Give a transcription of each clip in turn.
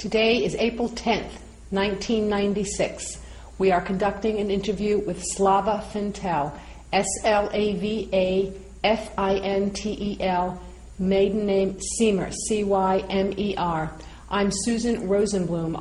Today is April 10th, 1996. We are conducting an interview with Slava Fintel, Slavafintel, maiden name Cymer, Cymer. I'm Susan Rosenblum,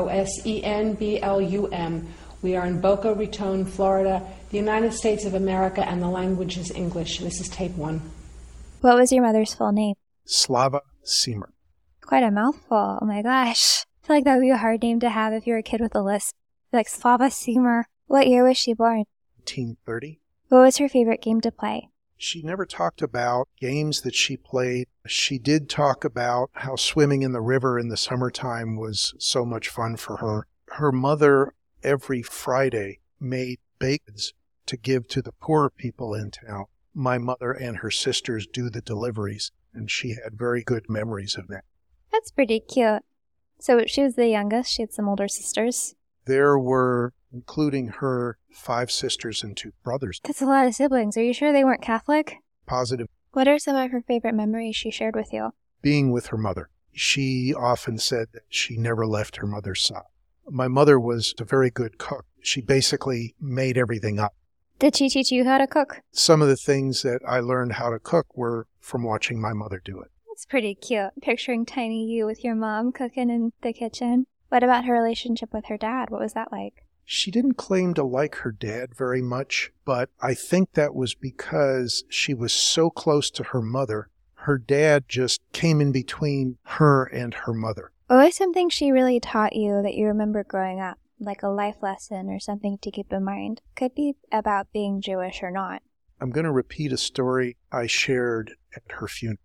Rosenblum. We are in Boca Raton, Florida, the United States of America, and the language is English. This is tape 1. What was your mother's full name? Slava Cymer. Quite a mouthful. Oh my gosh. I feel like that would be a hard name to have if you were a kid with a lisp. Like Slava Cymer. What year was she born? 1930. What was her favorite game to play? She never talked about games that she played. She did talk about how swimming in the river in the summertime was so much fun for her. Her mother, every Friday, made bakeds to give to the poorer people in town. My mother and her sisters do the deliveries, and she had very good memories of that. That's pretty cute. So she was the youngest. She had some older sisters. There were, including her, 5 sisters and 2 brothers. That's a lot of siblings. Are you sure they weren't Catholic? Positive. What are some of her favorite memories she shared with you? Being with her mother. She often said that she never left her mother's side. My mother was a very good cook. She basically made everything up. Did she teach you how to cook? Some of the things that I learned how to cook were from watching my mother do it. That's pretty cute. Picturing tiny you with your mom cooking in the kitchen. What about her relationship with her dad? What was that like? She didn't claim to like her dad very much, but I think that was because she was so close to her mother. Her dad just came in between her and her mother. What was something she really taught you that you remember growing up? Like a life lesson or something to keep in mind? Could be about being Jewish or not. I'm going to repeat a story I shared at her funeral.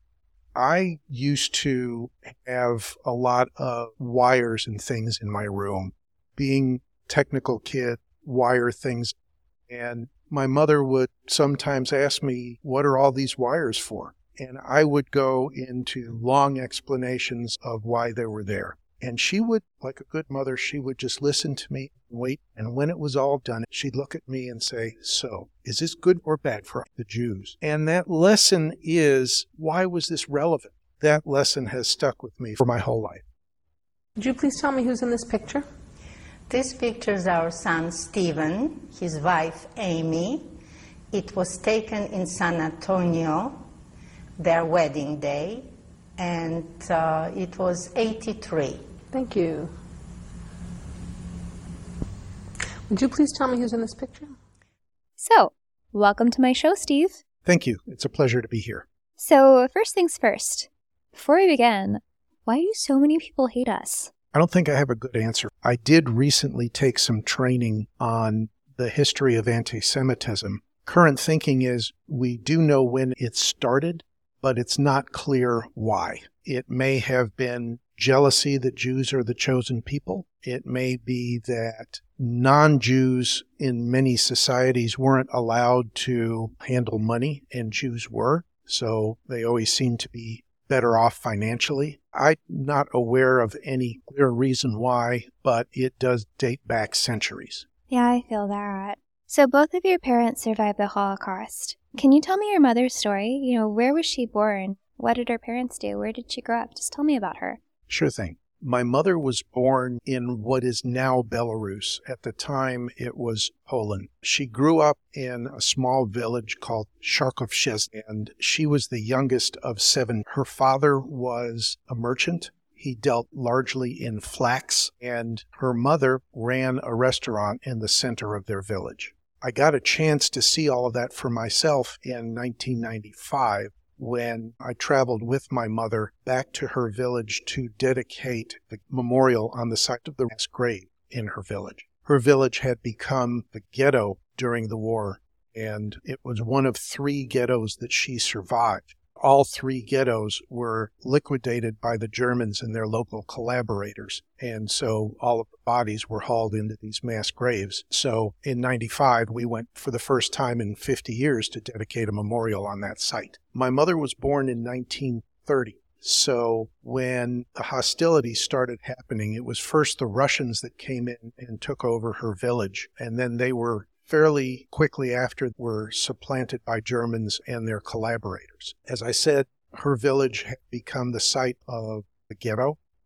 I used to have a lot of wires and things in my room. Being technical kid, wire things. And my mother would sometimes ask me, what are all these wires for? And I would go into long explanations of why they were there. And she would, like a good mother, she would just listen to me and wait. And when it was all done, she'd look at me and say, so, is this good or bad for the Jews? And that lesson is, why was this relevant? That lesson has stuck with me for my whole life. Would you please tell me who's in this picture? This picture is our son Stephen, his wife Amy. It was taken in San Antonio, their wedding day, and it was 83. Thank you. Would you please tell me who's in this picture? So, welcome to my show, Steve. Thank you. It's a pleasure to be here. So, first things first. Before we begin, why do so many people hate us? I don't think I have a good answer. I did recently take some training on the history of anti-Semitism. Current thinking is we do know when it started, but it's not clear why. It may have been jealousy that Jews are the chosen people. It may be that non-Jews in many societies weren't allowed to handle money, and Jews were, so they always seem to be better off financially. I'm not aware of any clear reason why, but it does date back centuries. Yeah, I feel that. So both of your parents survived the Holocaust. Can you tell me your mother's story? Where was she born? What did her parents do? Where did she grow up? Just tell me about her. Sure thing. My mother was born in what is now Belarus. At the time, it was Poland. She grew up in a small village called Charkov, and she was the youngest of 7. Her father was a merchant. He dealt largely in flax, and her mother ran a restaurant in the center of their village. I got a chance to see all of that for myself in 1995. When I traveled with my mother back to her village to dedicate the memorial on the site of the mass grave in her village. Her village had become the ghetto during the war, and it was one of 3 ghettos that she survived. All 3 ghettos were liquidated by the Germans and their local collaborators, and so all of the bodies were hauled into these mass graves. So in 95, we went for the first time in 50 years to dedicate a memorial on that site. My mother was born in 1930. So when the hostilities started happening, it was first the Russians that came in and took over her village, and then they were fairly quickly after were supplanted by Germans and their collaborators. As I said, her village had become the site of the ghetto,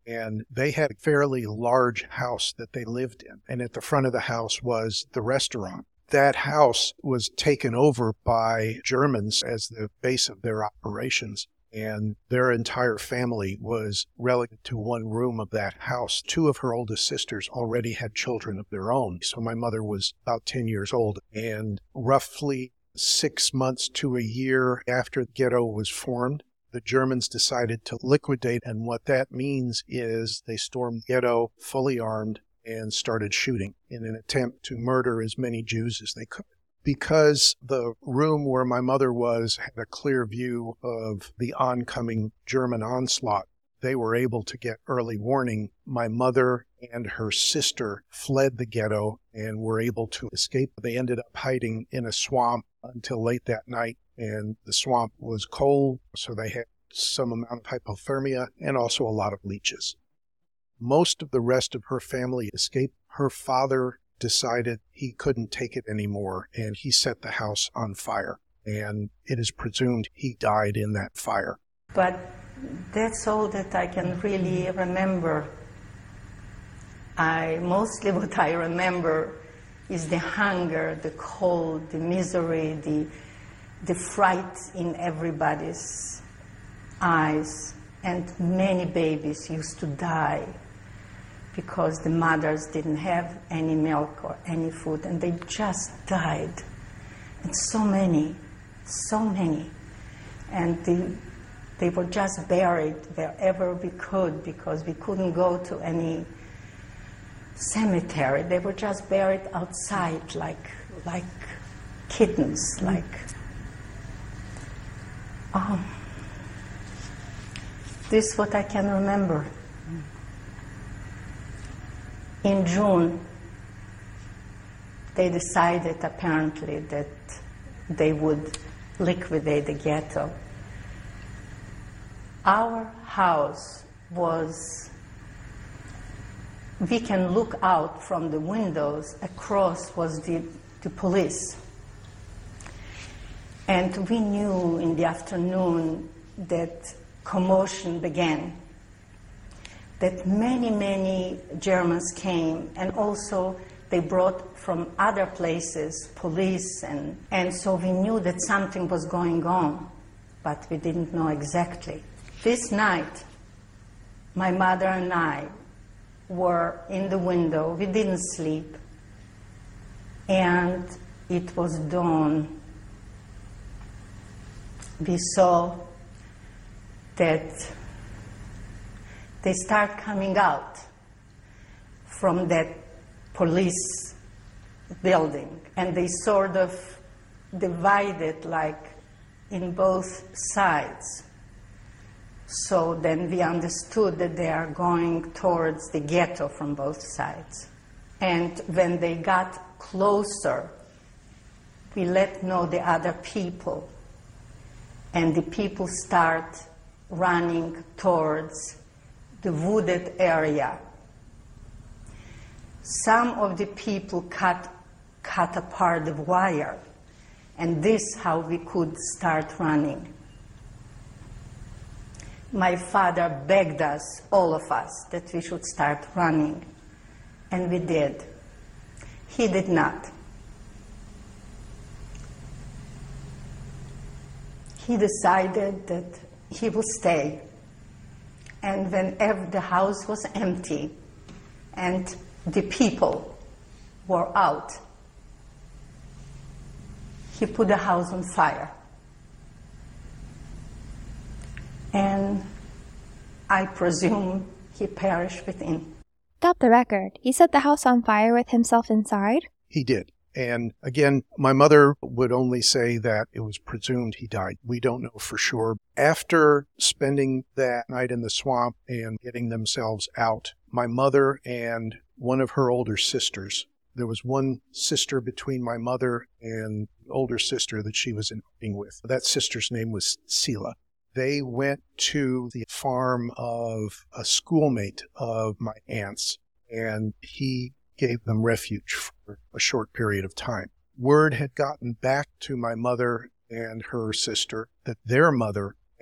And they had a fairly large house that they lived in. And at the front of the house was the restaurant. That house was taken over by Germans as the base of their operations. And their entire family was relegated to one room of that house. Two of her oldest sisters already had children of their own. So my mother was about 10 years old. And roughly 6 months to a year after the ghetto was formed, the Germans decided to liquidate. And what that means is they stormed the ghetto fully armed and started shooting in an attempt to murder as many Jews as they could. Because the room where my mother was had a clear view of the oncoming German onslaught, they were able to get early warning. My mother and her sister fled the ghetto and were able to escape. They ended up hiding in a swamp until late that night, and the swamp was cold, so they had some amount of hypothermia and also a lot of leeches. Most of the rest of her family escaped. Her father decided he couldn't take it anymore, and he set the house on fire. And it is presumed he died in that fire. But that's all that I can really remember. Mostly what I remember is the hunger, the cold, the misery, the fright in everybody's eyes. And many babies used to die because the mothers didn't have any milk or any food, and they just died. And so many. And they were just buried wherever we could, because we couldn't go to any cemetery. They were just buried outside like kittens, this is what I can remember. In June, they decided apparently that they would liquidate the ghetto. Our house we can look out from the windows, across was the police. And we knew in the afternoon that commotion began, that many Germans came, and also they brought from other places police, and so we knew that something was going on, but we didn't know exactly. This night, my mother and I were in the window. We didn't sleep, and it was dawn. We saw that they start coming out from that police building, and they sort of divided like in both sides. So then we understood that they are going towards the ghetto from both sides. And when they got closer, we let know the other people, and the people start running towards the wooded area. Some of the people cut apart the wire, and this how we could start running. My father begged us, all of us, that we should start running, and we did. He did not. He decided that he will stay. And whenever the house was empty and the people were out, he put the house on fire. And I presume he perished within. Stop the record. He set the house on fire with himself inside? He did. And again, my mother would only say that it was presumed he died. We don't know for sure. After spending that night in the swamp and getting themselves out, my mother and one of her older sisters, there was one sister between my mother and the older sister that she was living with. That sister's name was Sila. They went to the farm of a schoolmate of my aunt's, and he gave them refuge for a short period of time. Word had gotten back to my mother and her sister that their mother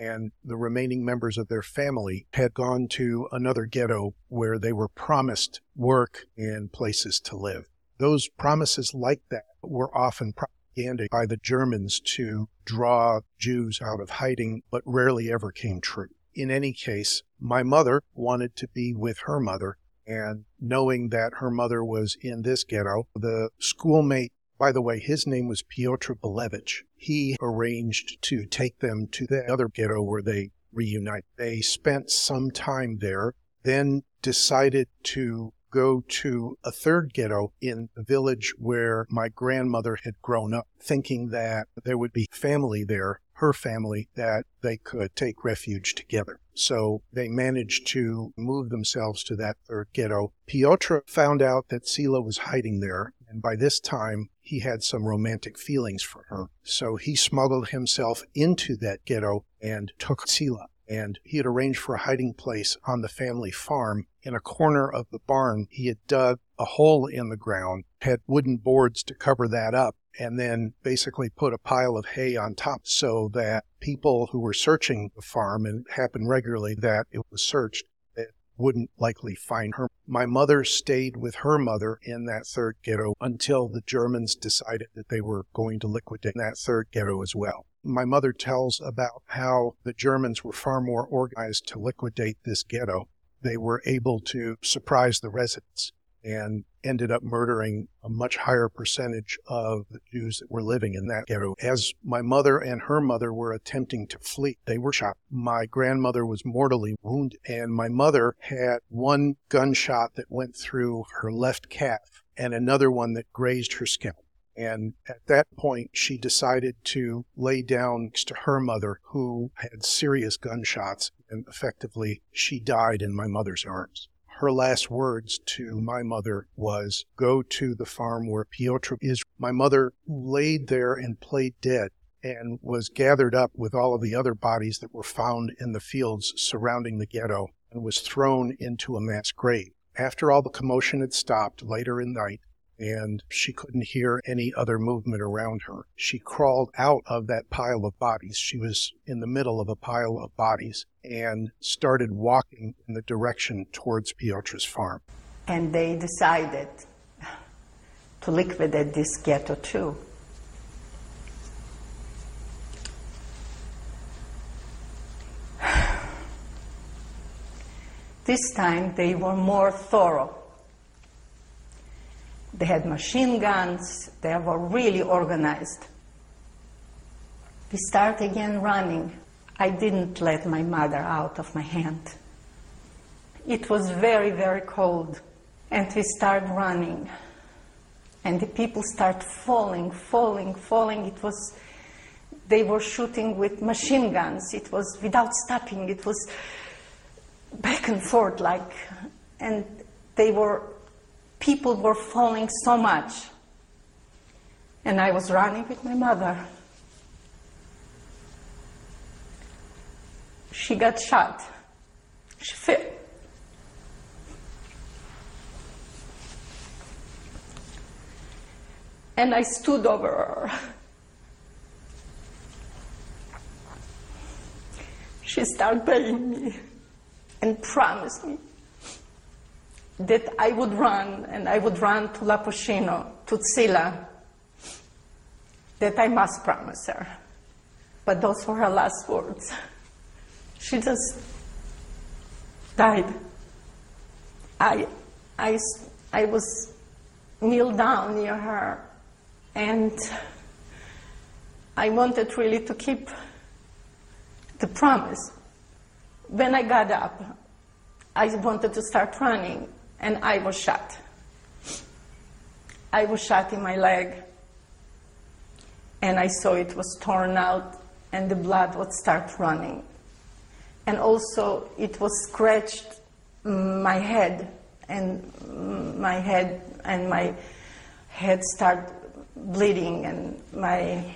and the remaining members of their family had gone to another ghetto where they were promised work and places to live. Those promises like that were often propaganda by the Germans to draw Jews out of hiding, but rarely ever came true. In any case, my mother wanted to be with her mother, and knowing that her mother was in this ghetto, the schoolmate, by the way, his name was Piotr Belevich. He arranged to take them to the other ghetto where they reunited. They spent some time there, then decided to go to a third ghetto in the village where my grandmother had grown up, thinking that there would be family there, her family, that they could take refuge together. So they managed to move themselves to that third ghetto. Piotr found out that Sila was hiding there, and by this time he had some romantic feelings for her. So he smuggled himself into that ghetto and took Sila. And he had arranged for a hiding place on the family farm. In a corner of the barn, he had dug a hole in the ground, had wooden boards to cover that up, and then basically put a pile of hay on top so that people who were searching the farm, and it happened regularly that it was searched, it wouldn't likely find her. My mother stayed with her mother in that third ghetto until the Germans decided that they were going to liquidate that third ghetto as well. My mother tells about how the Germans were far more organized to liquidate this ghetto. They were able to surprise the residents and ended up murdering a much higher percentage of the Jews that were living in that ghetto. As my mother and her mother were attempting to flee, they were shot. My grandmother was mortally wounded, and my mother had one gunshot that went through her left calf and another one that grazed her scalp. And at that point, she decided to lay down next to her mother, who had serious gunshots, and effectively she died in my mother's arms. Her last words to my mother was, "Go to the farm where Piotr is." My mother laid there and played dead and was gathered up with all of the other bodies that were found in the fields surrounding the ghetto and was thrown into a mass grave. After all the commotion had stopped later in the night, and she couldn't hear any other movement around her, she crawled out of that pile of bodies. She was in the middle of a pile of bodies and started walking in the direction towards Piotr's farm. And they decided to liquidate this ghetto too. This time they were more thorough. They had machine guns. They were really organized. We started again running. I didn't let my mother out of my hand. It was very, very cold. And we started running. And the people started falling. They were shooting with machine guns. It was without stopping. It was back and forth and people were falling so much. And I was running with my mother. She got shot. She fell. And I stood over her. She started begging me and promised me that I would run, and I would run to Lapushino, to Sila, that I must promise her. But those were her last words. She just died. I was kneeled down near her, and I wanted really to keep the promise. When I got up, I wanted to start running, and I was shot. I was shot in my leg, and I saw it was torn out, and the blood would start running. And also, it was scratched my head, and my head started bleeding, and my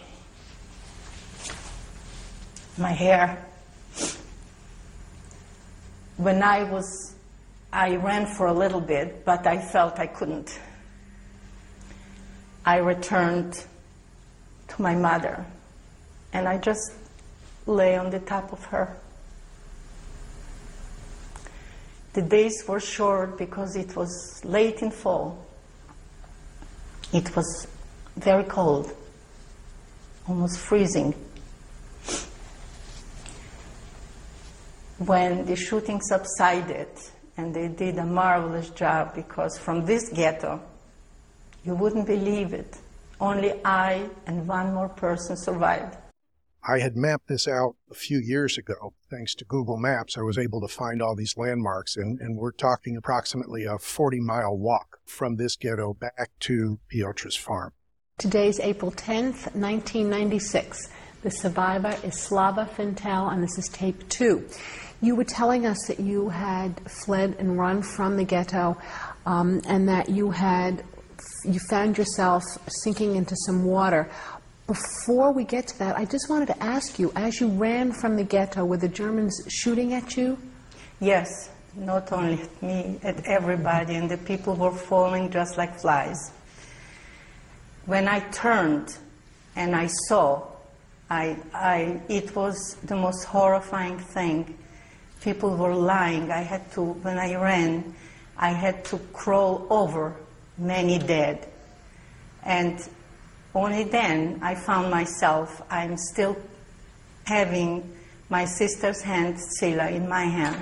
hair. When I ran for a little bit, but I felt I couldn't. I returned to my mother, and I just lay on the top of her. The days were short because it was late in fall. It was very cold, almost freezing. When the shooting subsided, and they did a marvelous job, because from this ghetto, you wouldn't believe it, only I and one more person survived. I had mapped this out a few years ago. Thanks to Google Maps, I was able to find all these landmarks, and we're talking approximately a 40-mile walk from this ghetto back to Piotr's farm. Today's April 10th, 1996. The survivor is Slava Fintel, and this is tape 2. You were telling us that you had fled and run from the ghetto, and that you found yourself sinking into some water. Before we get to that, I just wanted to ask you, as you ran from the ghetto, were the Germans shooting at you? Yes, not only at me, at everybody, and the people were falling just like flies. When I turned and I saw, it was the most horrifying thing. People were lying. When I ran, I had to crawl over many dead. And only then I found myself, I'm still having my sister's hand, Sila, in my hand.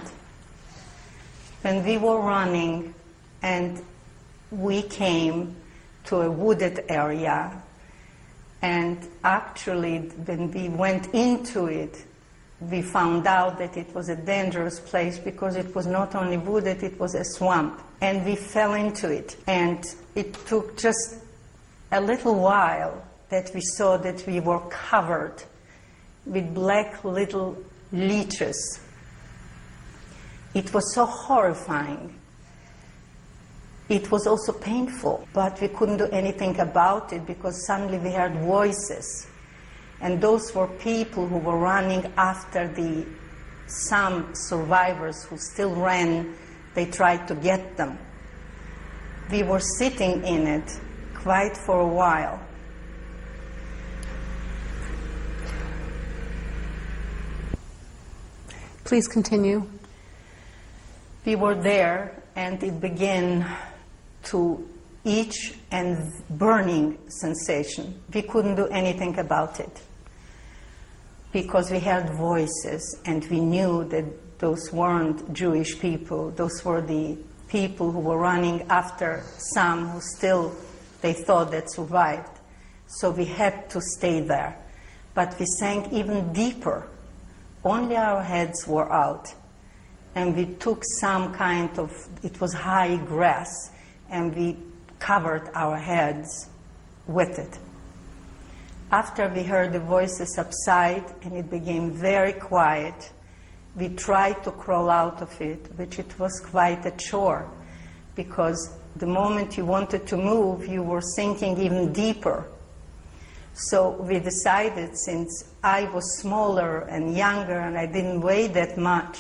When we were running and we came to a wooded area, and actually when we went into it, we found out that it was a dangerous place because it was not only wooded, it was a swamp. And we fell into it. And it took just a little while that we saw that we were covered with black little leeches. It was so horrifying. It was also painful, but we couldn't do anything about it because suddenly we heard voices. And those were people who were running after some survivors who still ran. They tried to get them. We were sitting in it quite for a while. Please continue. We were there, and it began to itch and burning sensation. We couldn't do anything about it because we heard voices, and we knew that those weren't Jewish people. Those were the people who were running after some who still, they thought, that survived. So we had to stay there. But we sank even deeper. Only our heads were out. And we took some kind of, it was high grass, and we covered our heads with it. After we heard the voices subside and it became very quiet, we tried to crawl out of it, which it was quite a chore, because the moment you wanted to move, you were sinking even deeper. So we decided, since I was smaller and younger and I didn't weigh that much,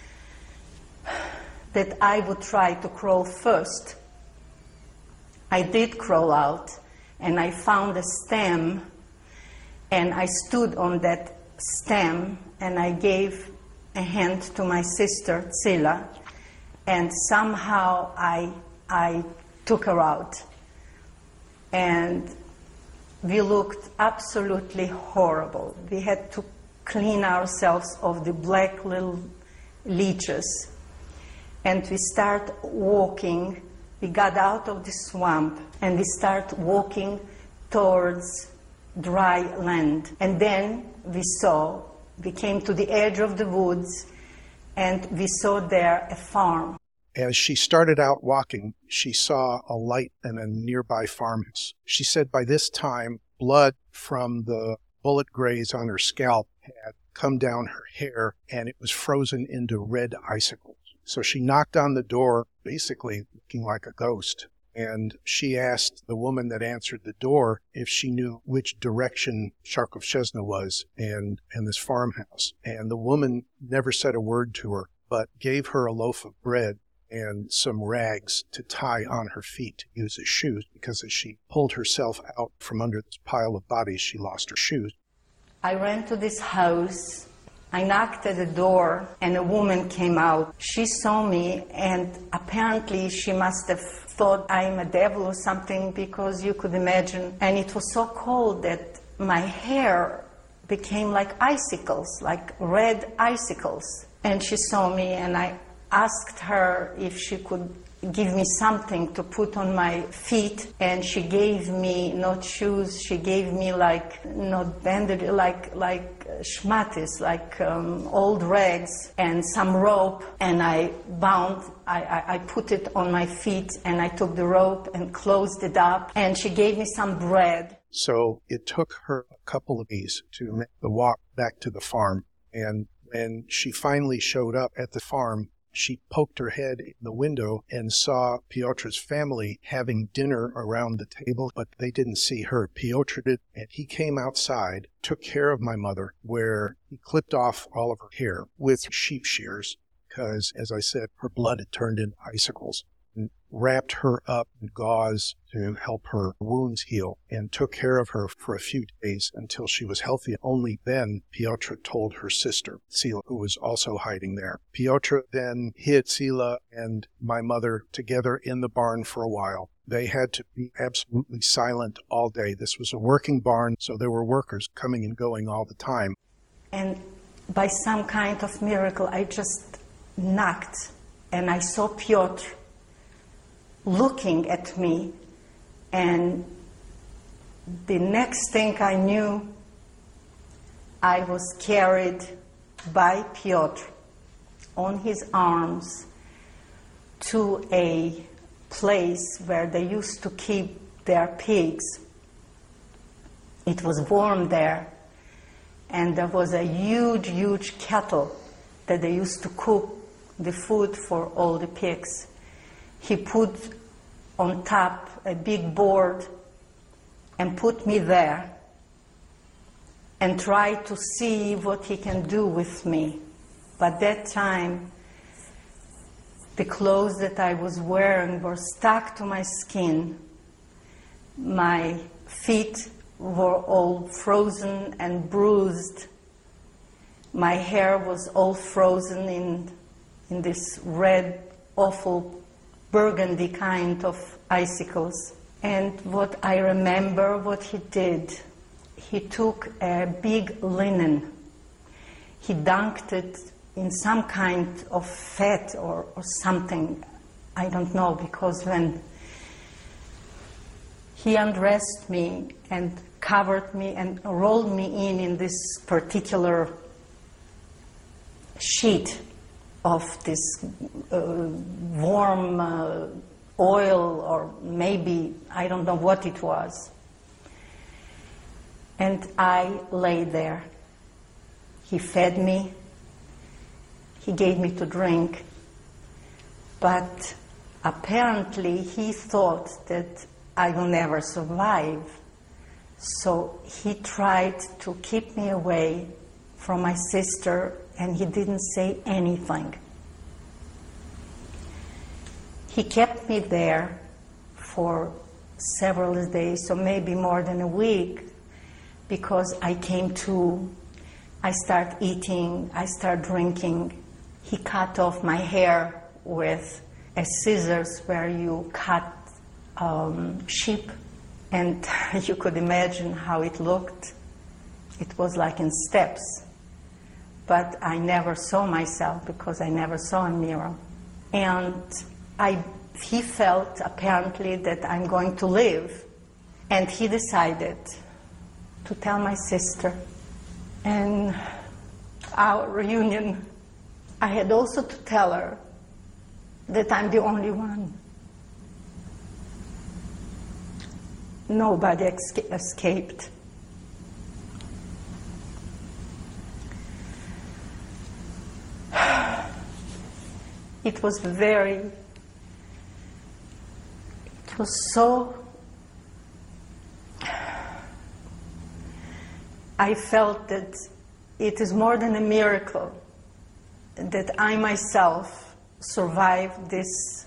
that I would try to crawl first. I did crawl out, and I found a stem, and I stood on that stem, and I gave a hand to my sister, Tsila, and somehow I took her out. And we looked absolutely horrible. We had to clean ourselves of the black little leeches. And we start walking. We got out of the swamp, and we start walking towards dry land. And then we came to the edge of the woods, and we saw there a farm. As she started out walking, she saw a light in a nearby farmhouse. She said by this time, blood from the bullet graze on her scalp had come down her hair, and it was frozen into red icicles. So she knocked on the door, basically looking like a ghost, and she asked the woman that answered the door if she knew which direction Charkovshezhna was and this farmhouse. And the woman never said a word to her, but gave her a loaf of bread and some rags to tie on her feet to use as shoes, because as she pulled herself out from under this pile of bodies, she lost her shoes. I ran to this house, I knocked at the door and a woman came out. She saw me and apparently she must have thought I'm a devil or something, because you could imagine. And it was so cold that my hair became like icicles, like red icicles. And she saw me and I asked her if she could give me something to put on my feet, and she gave me not shoes, she gave me like not bandage, like schmatis, like old rags and some rope, and I put it on my feet, and I took the rope and closed it up, and she gave me some bread. So it took her a couple of days to make the walk back to the farm, and when she finally showed up at the farm, she poked her head in the window and saw Piotr's family having dinner around the table, but they didn't see her. Piotr did, and he came outside, took care of my mother, where he clipped off all of her hair with sheep shears, because, as I said, her blood had turned into icicles, and wrapped her up in gauze to help her wounds heal, and took care of her for a few days until she was healthy. Only then Piotr told her sister, Sila, who was also hiding there. Piotr then hid Sila and my mother together in the barn for a while. They had to be absolutely silent all day. This was a working barn, so there were workers coming and going all the time. And by some kind of miracle, I just knocked, and I saw Piotr looking at me, and the next thing I knew, I was carried by Piotr on his arms to a place where they used to keep their pigs. It was warm there, and there was a huge kettle that they used to cook the food for all the pigs. He put on top a big board and put me there and tried to see what he can do with me. But that time, the clothes that I was wearing were stuck to my skin. My feet were all frozen and bruised. My hair was all frozen in this red, awful burgundy kind of icicles. And what I remember, what he did, he took a big linen, he dunked it in some kind of fat or something, I don't know, because when he undressed me and covered me and rolled me in this particular sheet of this warm oil, or maybe, I don't know what it was. And I lay there. He fed me. He gave me to drink. But apparently he thought that I will never survive. So he tried to keep me away from my sister, and he didn't say anything. He kept me there for several days, so maybe more than a week, because I came to, I start eating, I start drinking. He cut off my hair with a scissors where you cut sheep, and you could imagine how it looked. It was like in steps. But I never saw myself because I never saw a mirror. And he felt apparently that I'm going to live. And he decided to tell my sister. And our reunion, I had also to tell her that I'm the only one. Nobody escaped. It was so, I felt that it is more than a miracle that I myself survived this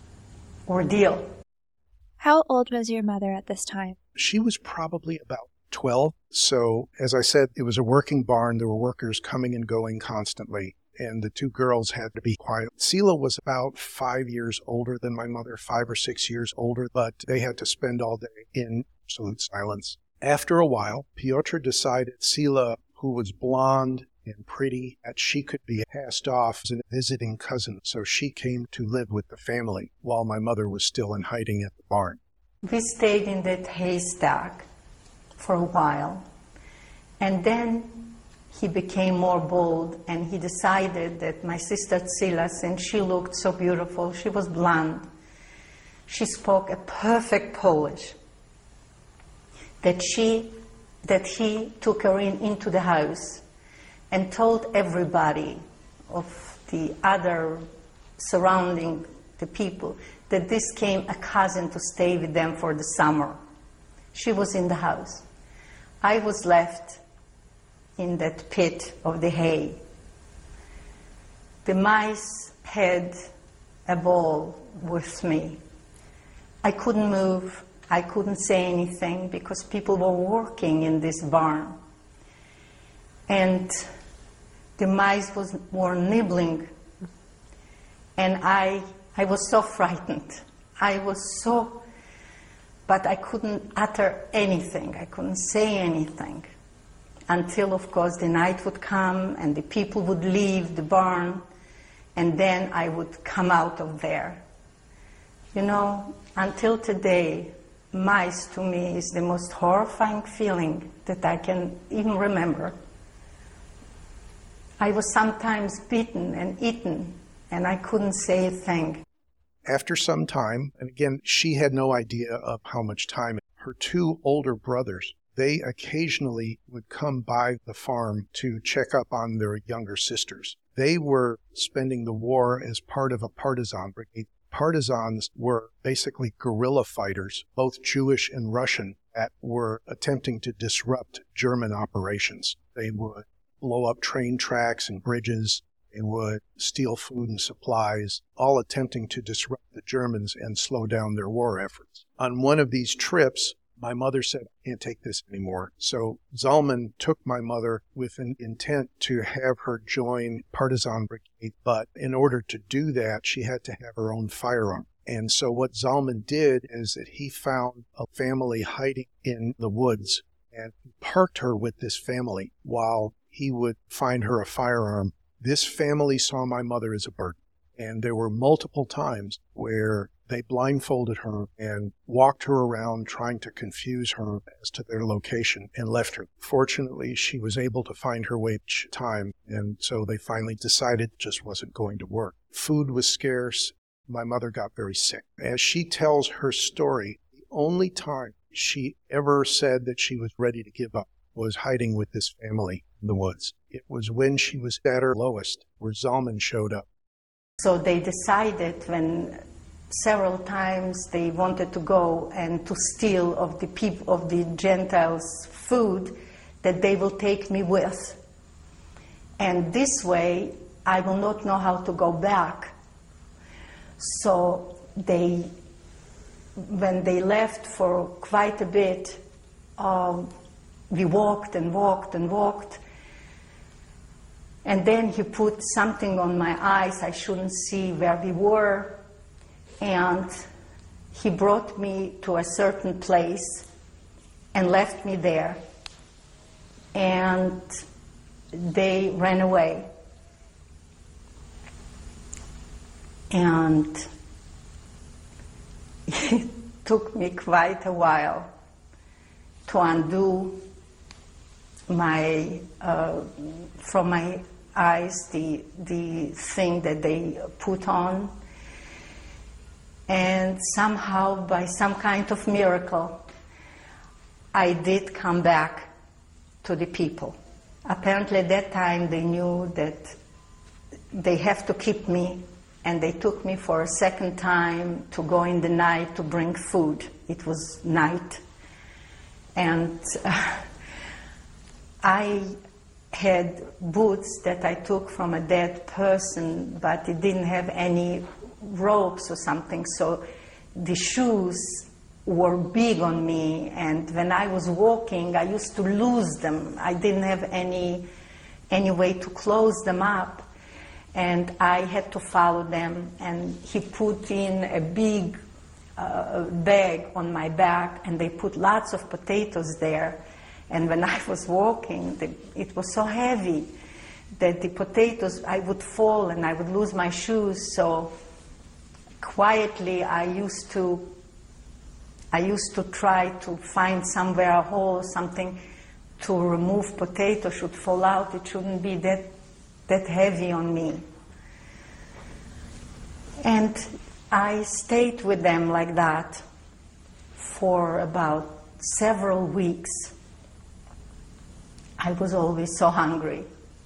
ordeal. How old was your mother at this time? She was probably about 12. So, as I said, it was a working barn. There were workers coming and going constantly, and the two girls had to be quiet. Sela was about 5 years older than my mother, 5 or 6 years older, but they had to spend all day in absolute silence. After a while, Piotr decided Sela, who was blonde and pretty, that she could be passed off as a visiting cousin, so she came to live with the family while my mother was still in hiding at the barn. We stayed in that haystack for a while, and then he became more bold, and he decided that my sister Sela, since she looked so beautiful, she was blonde, she spoke a perfect Polish, that he took her into the house and told everybody of the other surrounding the people that this came a cousin to stay with them for the summer. She was in the house. I was left in that pit of the hay. The mice had a ball with me. I couldn't move. I couldn't say anything because people were working in this barn. And the mice were nibbling. And I was so frightened. But I couldn't utter anything. I couldn't say anything. Until, of course, the night would come and the people would leave the barn, and then I would come out of there. You know, until today, mice to me is the most horrifying feeling that I can even remember. I was sometimes beaten and eaten, and I couldn't say a thing. After some time, and again, she had no idea of how much time, her two older brothers, they occasionally would come by the farm to check up on their younger sisters. They were spending the war as part of a partisan brigade. Partisans were basically guerrilla fighters, both Jewish and Russian, that were attempting to disrupt German operations. They would blow up train tracks and bridges. They would steal food and supplies, all attempting to disrupt the Germans and slow down their war efforts. On one of these trips, my mother said, I can't take this anymore. So Zalman took my mother with an intent to have her join partisan brigade, but in order to do that, she had to have her own firearm. And so what Zalman did is that he found a family hiding in the woods and parked her with this family while he would find her a firearm. This family saw my mother as a burden, and there were multiple times where they blindfolded her and walked her around trying to confuse her as to their location and left her. Fortunately, she was able to find her way each time, and so they finally decided it just wasn't going to work. Food was scarce. My mother got very sick. As she tells her story, the only time she ever said that she was ready to give up was hiding with this family in the woods. It was when she was at her lowest where Zalman showed up. So they decided, when several times they wanted to go and to steal of the Gentiles' food, that they will take me with. And this way, I will not know how to go back. So when they left for quite a bit, we walked and walked and walked. And then he put something on my eyes. I shouldn't see where we were. And he brought me to a certain place and left me there. And they ran away. And it took me quite a while to undo from my eyes the thing that they put on. And somehow, by some kind of miracle, I did come back to the people. Apparently at that time they knew that they have to keep me, and they took me for a second time to go in the night to bring food. It was night. And I had boots that I took from a dead person, but it didn't have any ropes or something, so the shoes were big on me, and when I was walking, I used to lose them. I didn't have any way to close them up, and I had to follow them. And he put in a big bag on my back, and they put lots of potatoes there. And when I was walking, it was so heavy that the potatoes, I would fall and I would lose my shoes. So quietly, I used to try to find somewhere a hole, something to remove potato should fall out. It shouldn't be that heavy on me. And I stayed with them like that for about several weeks. I was always so hungry.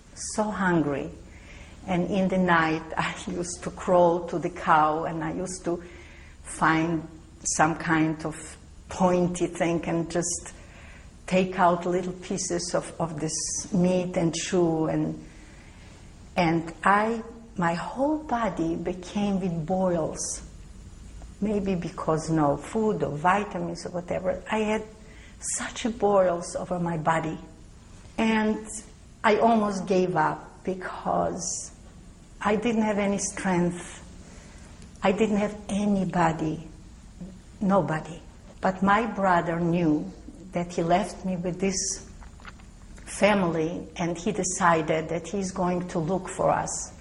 And in the night, I used to crawl to the cow, and I used to find some kind of pointy thing and just take out little pieces of this meat and chew. And my whole body became with boils, maybe because no food or vitamins or whatever. I had such boils over my body. And I almost gave up because I didn't have any strength. I didn't have anybody, nobody. But my brother knew that he left me with this family, and he decided that he's going to look for us.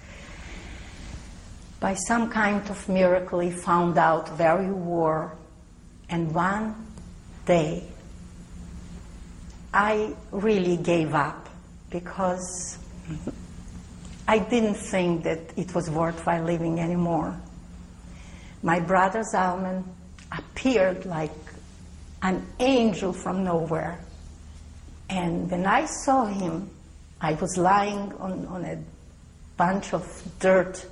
By some kind of miracle, he found out where you were, and one day I really gave up because I didn't think that it was worthwhile living anymore. My brother Zalman appeared like an angel from nowhere. And when I saw him, I was lying on a bunch of dirt.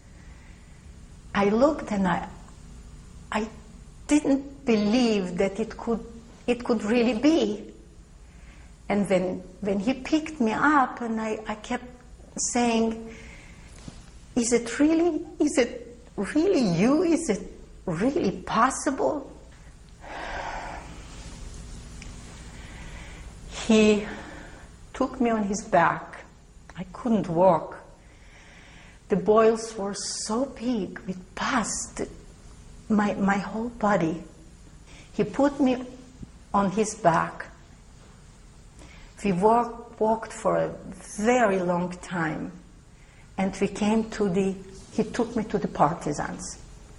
I looked and I didn't believe that it could really be. And when he picked me up, and I kept saying, is it really you? Is it really possible? He took me on his back. I couldn't walk. The boils were so big with pus, my whole body. He put me on his back. We walked for a very long time, and we came he took me to the partisans.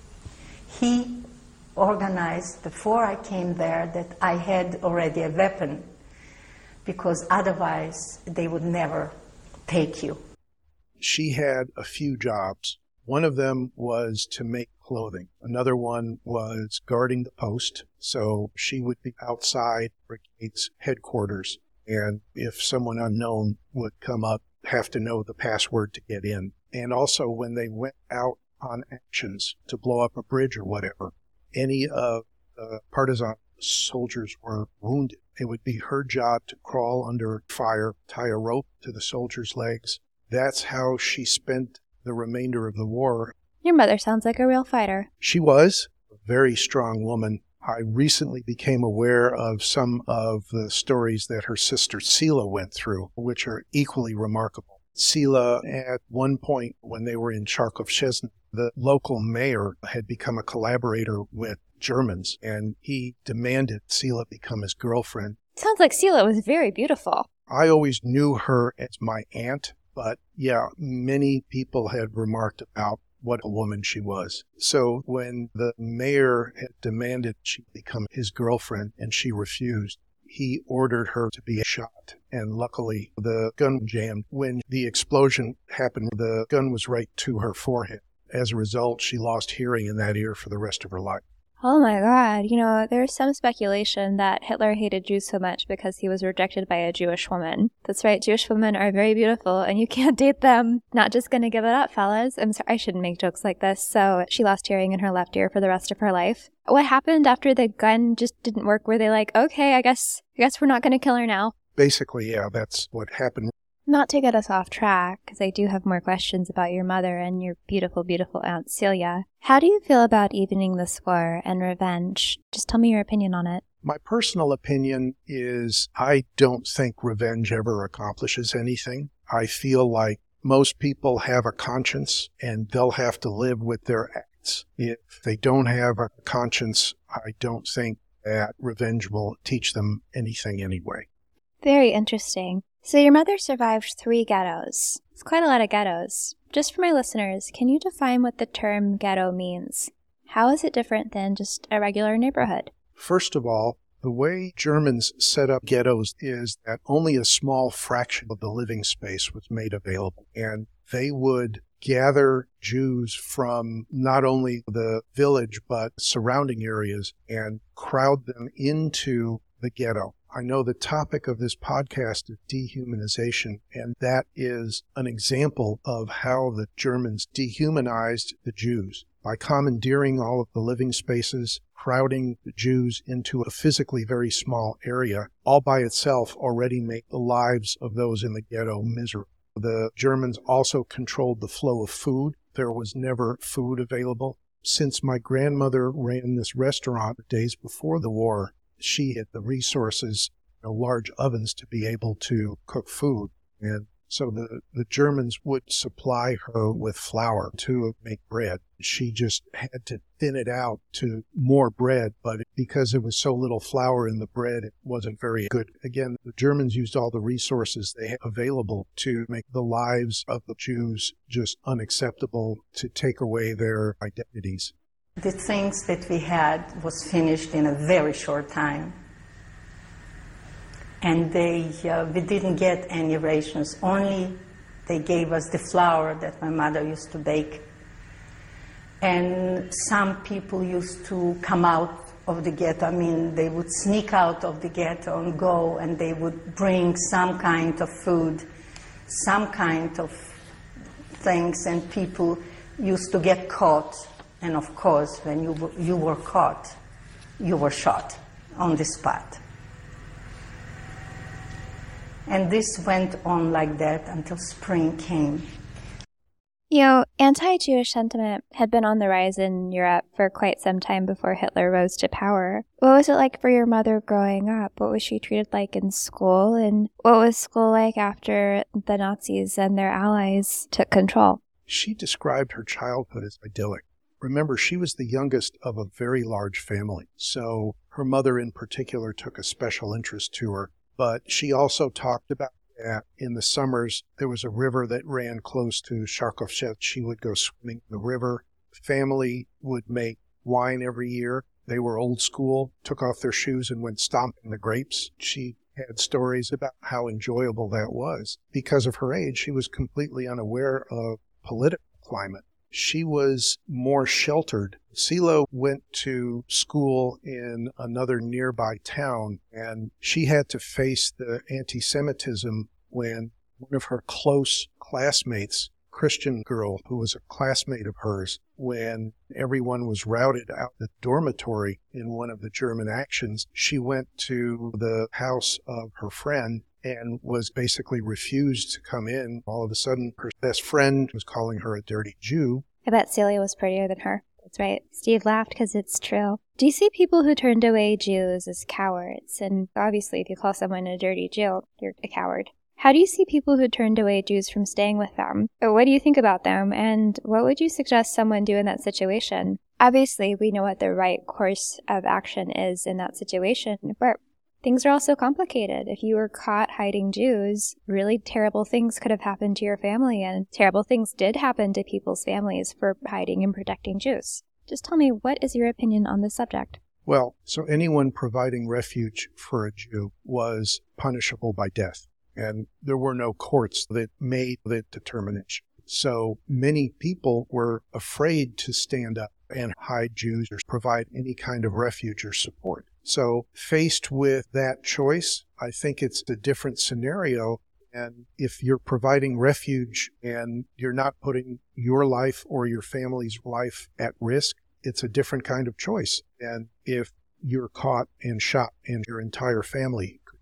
He organized, before I came there, that I had already a weapon, because otherwise they would never take you. She had a few jobs. One of them was to make clothing. Another one was guarding the post, so she would be outside brigade's headquarters. And if someone unknown would come up, have to know the password to get in. And also when they went out on actions to blow up a bridge or whatever, any of the partisan soldiers were wounded, it would be her job to crawl under fire, tie a rope to the soldiers' legs. That's how she spent the remainder of the war. Your mother sounds like a real fighter. She was a very strong woman. I recently became aware of some of the stories that her sister Sila went through, which are equally remarkable. Sila, at one point when they were in Charkov-Chesny, the local mayor had become a collaborator with Germans, and he demanded Sila become his girlfriend. Sounds like Sila was very beautiful. I always knew her as my aunt, but yeah, many people had remarked about what a woman she was. So when the mayor had demanded she become his girlfriend and she refused, he ordered her to be shot. And luckily, the gun jammed. When the explosion happened, the gun was right to her forehead. As a result, she lost hearing in that ear for the rest of her life. Oh my God. You know, there's some speculation that Hitler hated Jews so much because he was rejected by a Jewish woman. That's right, Jewish women are very beautiful and you can't date them. Not just gonna give it up, fellas. I'm sorry, I shouldn't make jokes like this. So she lost hearing in her left ear for the rest of her life. What happened after the gun just didn't work? Were they like, okay, I guess we're not gonna kill her now? Basically, yeah, that's what happened. Not to get us off track, because I do have more questions about your mother and your beautiful, beautiful Aunt Celia. How do you feel about evening the score and revenge? Just tell me your opinion on it. My personal opinion is I don't think revenge ever accomplishes anything. I feel like most people have a conscience and they'll have to live with their acts. If they don't have a conscience, I don't think that revenge will teach them anything anyway. Very interesting. So your mother survived 3 ghettos. It's quite a lot of ghettos. Just for my listeners, can you define what the term ghetto means? How is it different than just a regular neighborhood? First of all, the way Germans set up ghettos is that only a small fraction of the living space was made available. And they would gather Jews from not only the village but surrounding areas and crowd them into the ghetto. I know the topic of this podcast is dehumanization, and that is an example of how the Germans dehumanized the Jews by commandeering all of the living spaces, crowding the Jews into a physically very small area, all by itself already made the lives of those in the ghetto miserable. The Germans also controlled the flow of food. There was never food available. Since my grandmother ran this restaurant the days before the war, she had the resources, large ovens to be able to cook food. And so the Germans would supply her with flour to make bread. She just had to thin it out to more bread, but because there was so little flour in the bread, it wasn't very good. Again, the Germans used all the resources they had available to make the lives of the Jews just unacceptable, to take away their identities. The things that we had was finished in a very short time. And we didn't get any rations, only they gave us the flour that my mother used to bake. And some people used to come out of the ghetto. I mean, they would sneak out of the ghetto and go, and they would bring some kind of food, some kind of things, and people used to get caught. And of course, when you were caught, you were shot on the spot. And this went on like that until spring came. Anti-Jewish sentiment had been on the rise in Europe for quite some time before Hitler rose to power. What was it like for your mother growing up? What was she treated like in school? And what was school like after the Nazis and their allies took control? She described her childhood as idyllic. Remember, she was the youngest of a very large family, so her mother in particular took a special interest to her. But she also talked about that in the summers, there was a river that ran close to Charkovshet. She would go swimming in the river. Family would make wine every year. They were old school, took off their shoes and went stomping the grapes. She had stories about how enjoyable that was. Because of her age, she was completely unaware of political climate. She was more sheltered. Silo went to school in another nearby town, and she had to face the anti-Semitism when one of her close classmates, Christian girl who was a classmate of hers, when everyone was routed out the dormitory in one of the German actions, she went to the house of her friend and was basically refused to come in. All of a sudden, her best friend was calling her a dirty Jew. I bet Celia was prettier than her. That's right. Steve laughed because it's true. Do you see people who turned away Jews as cowards? And obviously, if you call someone a dirty Jew, you're a coward. How do you see people who turned away Jews from staying with them? Or what do you think about them? And what would you suggest someone do in that situation? Obviously, we know what the right course of action is in that situation, but things are also complicated. If you were caught hiding Jews, really terrible things could have happened to your family, and terrible things did happen to people's families for hiding and protecting Jews. Just tell me, what is your opinion on this subject? Well, so anyone providing refuge for a Jew was punishable by death, and there were no courts that made that determination. So many people were afraid to stand up and hide Jews or provide any kind of refuge or support. So faced with that choice, I think it's a different scenario. And if you're providing refuge and you're not putting your life or your family's life at risk, it's a different kind of choice. And if you're caught and shot and your entire family could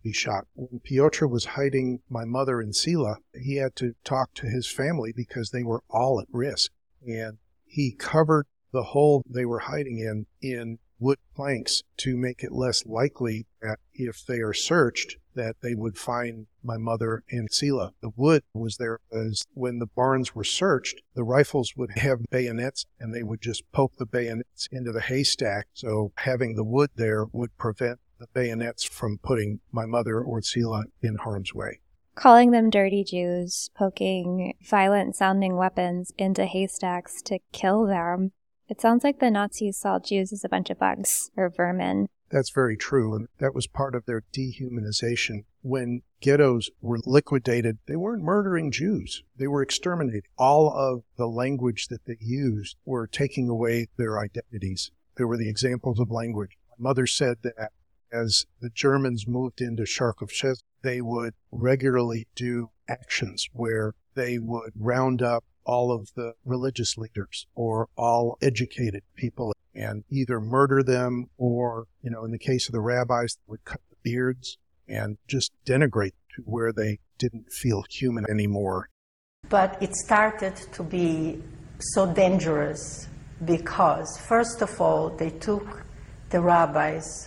be shot. When Piotr was hiding my mother and Sila, he had to talk to his family because they were all at risk. And he covered the hole they were hiding in wood planks to make it less likely that if they are searched, that they would find my mother and Sila. The wood was there because when the barns were searched, the rifles would have bayonets and they would just poke the bayonets into the haystack. So having the wood there would prevent the bayonets from putting my mother or Sila in harm's way. Calling them dirty Jews, poking violent-sounding weapons into haystacks to kill them. It sounds like the Nazis saw Jews as a bunch of bugs or vermin. That's very true, and that was part of their dehumanization. When ghettos were liquidated, they weren't murdering Jews. They were exterminating. All of the language that they used were taking away their identities. There were the examples of language. My mother said that as the Germans moved into Charkov, they would regularly do actions where they would round up all of the religious leaders or all educated people and either murder them or, in the case of the rabbis, they would cut the beards and just denigrate to where they didn't feel human anymore. But it started to be so dangerous because, first of all, they took the rabbis,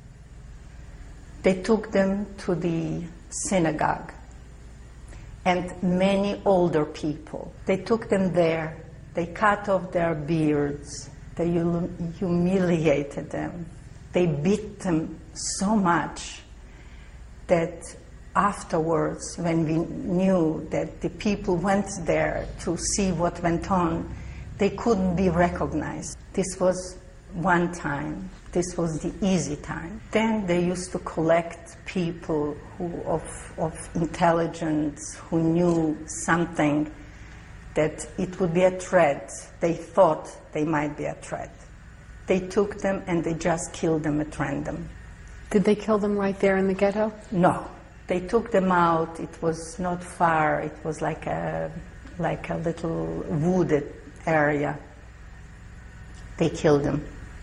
they took them to the synagogue, and many older people. They took them there, they cut off their beards, they humiliated them, they beat them so much that afterwards, when we knew that the people went there to see what went on, they couldn't be recognized. This was one time. This was the easy time. Then they used to collect people of intelligence who knew something that it would be a threat. They thought they might be a threat. They took them and they just killed them at random. Did they kill them right there in the ghetto? No. They took them out. It was not far. It was like a little wooded area. They killed them.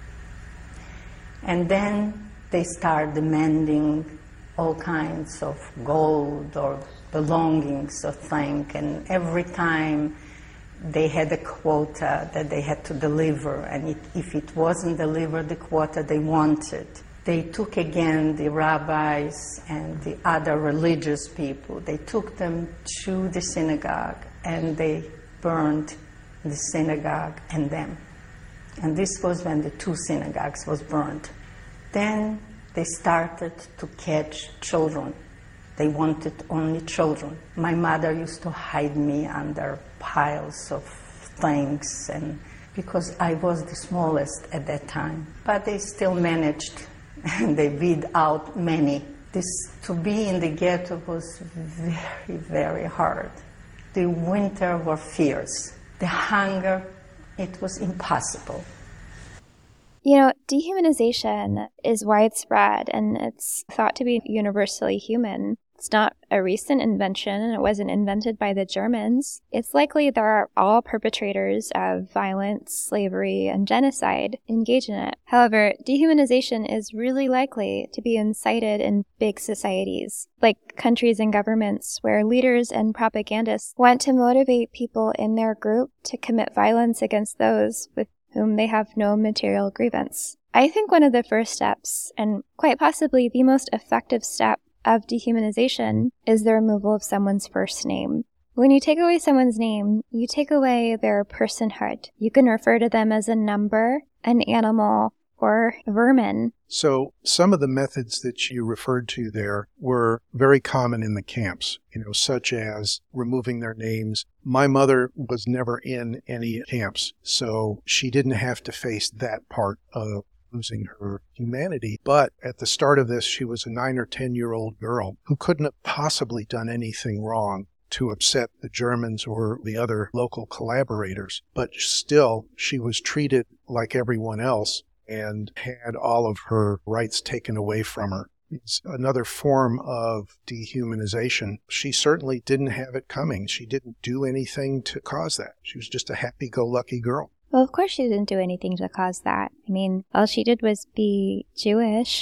And then they start demanding all kinds of gold or belongings or things. And every time they had a quota that they had to deliver. And if it wasn't delivered, the quota they wanted. They took again the rabbis and the other religious people. They took them to the synagogue and they burned the synagogue and them. And this was when the two synagogues was burned. Then they started to catch children. They wanted only children. My mother used to hide me under piles of things, and because I was the smallest at that time. But they still managed, and they beat out many. To be in the ghetto was very, very hard. The winter was fierce. The hunger, it was impossible. Dehumanization is widespread and it's thought to be universally human. It's not a recent invention and it wasn't invented by the Germans. It's likely there are all perpetrators of violence, slavery, and genocide engaged in it. However, dehumanization is really likely to be incited in big societies, like countries and governments where leaders and propagandists want to motivate people in their group to commit violence against those with whom they have no material grievance. I think one of the first steps, and quite possibly the most effective step of dehumanization, is the removal of someone's first name. When you take away someone's name, you take away their personhood. You can refer to them as a number, an animal, or vermin. So some of the methods that you referred to there were very common in the camps, such as removing their names. My mother was never in any camps, so she didn't have to face that part of losing her humanity. But at the start of this, she was a 9 or 10-year-old girl who couldn't have possibly done anything wrong to upset the Germans or the other local collaborators. But still, she was treated like everyone else and had all of her rights taken away from her. It's another form of dehumanization. She certainly didn't have it coming. She didn't do anything to cause that. She was just a happy-go-lucky girl. Well, of course she didn't do anything to cause that. All she did was be Jewish.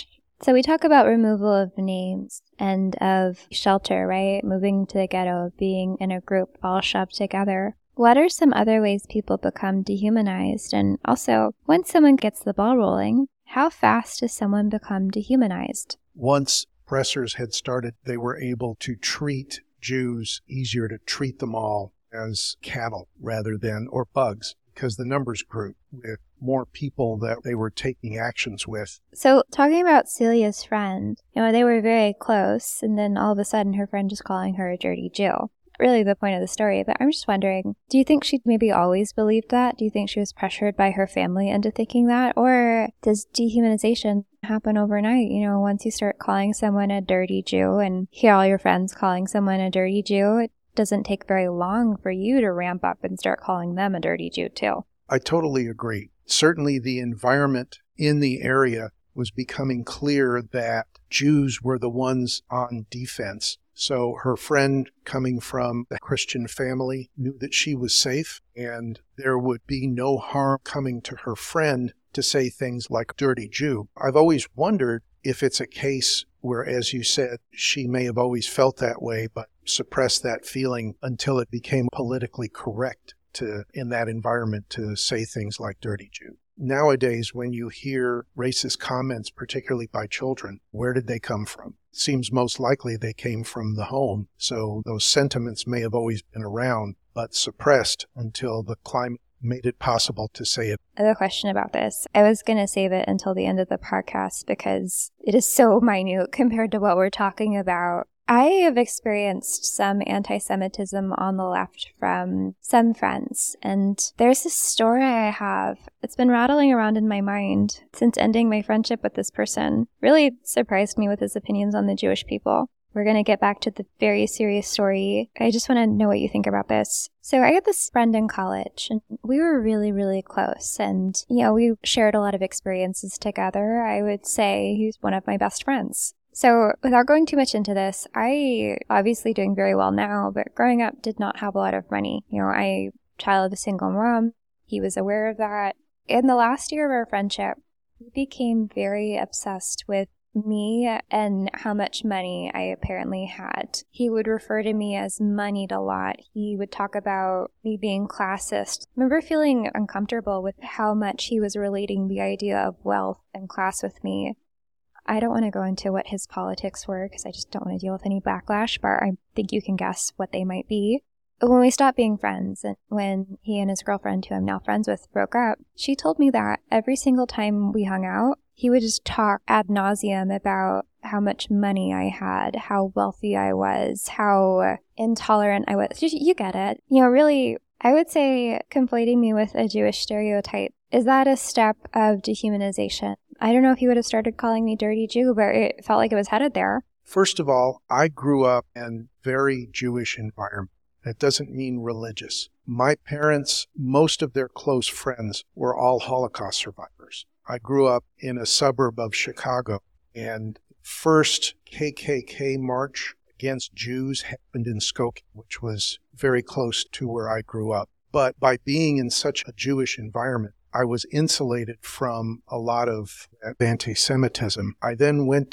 So we talk about removal of names and of shelter, right? Moving to the ghetto, being in a group all shoved together. What are some other ways people become dehumanized? And also, when someone gets the ball rolling, how fast does someone become dehumanized? Once oppressors had started, they were able to treat Jews easier, to treat them all as cattle rather than, or bugs, because the numbers grew with more people that they were taking actions with. So talking about Celia's friend, they were very close, and then all of a sudden her friend is calling her a dirty Jew. Really the point of the story, but I'm just wondering, do you think she maybe always believed that? Do you think she was pressured by her family into thinking that? Or does dehumanization happen overnight? Once you start calling someone a dirty Jew and hear all your friends calling someone a dirty Jew, it doesn't take very long for you to ramp up and start calling them a dirty Jew too. I totally agree. Certainly the environment in the area was becoming clear that Jews were the ones on defense. So her friend, coming from a Christian family, knew that she was safe and there would be no harm coming to her friend to say things like dirty Jew. I've always wondered if it's a case where, as you said, she may have always felt that way, but suppressed that feeling until it became politically correct in that environment to say things like dirty Jew. Nowadays, when you hear racist comments, particularly by children, where did they come from? It seems most likely they came from the home. So those sentiments may have always been around, but suppressed until the climate made it possible to say it. I have a question about this. I was going to save it until the end of the podcast because it is so minute compared to what we're talking about. I have experienced some anti-Semitism on the left from some friends, and there's this story I have. It's been rattling around in my mind since ending my friendship with this person. Really surprised me with his opinions on the Jewish people. We're going to get back to the very serious story. I just want to know what you think about this. So I had this friend in college, and we were really, really close. And, we shared a lot of experiences together. I would say he's one of my best friends. So without going too much into this, I obviously doing very well now, but growing up did not have a lot of money. I child of a single mom. He was aware of that. In the last year of our friendship, he became very obsessed with me and how much money I apparently had. He would refer to me as moneyed a lot. He would talk about me being classist. I remember feeling uncomfortable with how much he was relating the idea of wealth and class with me. I don't want to go into what his politics were because I just don't want to deal with any backlash, but I think you can guess what they might be. When we stopped being friends and when he and his girlfriend, who I'm now friends with, broke up, she told me that every single time we hung out, he would just talk ad nauseum about how much money I had, how wealthy I was, how intolerant I was. You get it. Really, I would say conflating me with a Jewish stereotype. Is that a step of dehumanization? I don't know if he would have started calling me dirty Jew, but it felt like it was headed there. First of all, I grew up in a very Jewish environment. That doesn't mean religious. My parents, most of their close friends were all Holocaust survivors. I grew up in a suburb of Chicago, and first KKK march against Jews happened in Skokie, which was very close to where I grew up. But by being in such a Jewish environment, I was insulated from a lot of anti-Semitism. I then went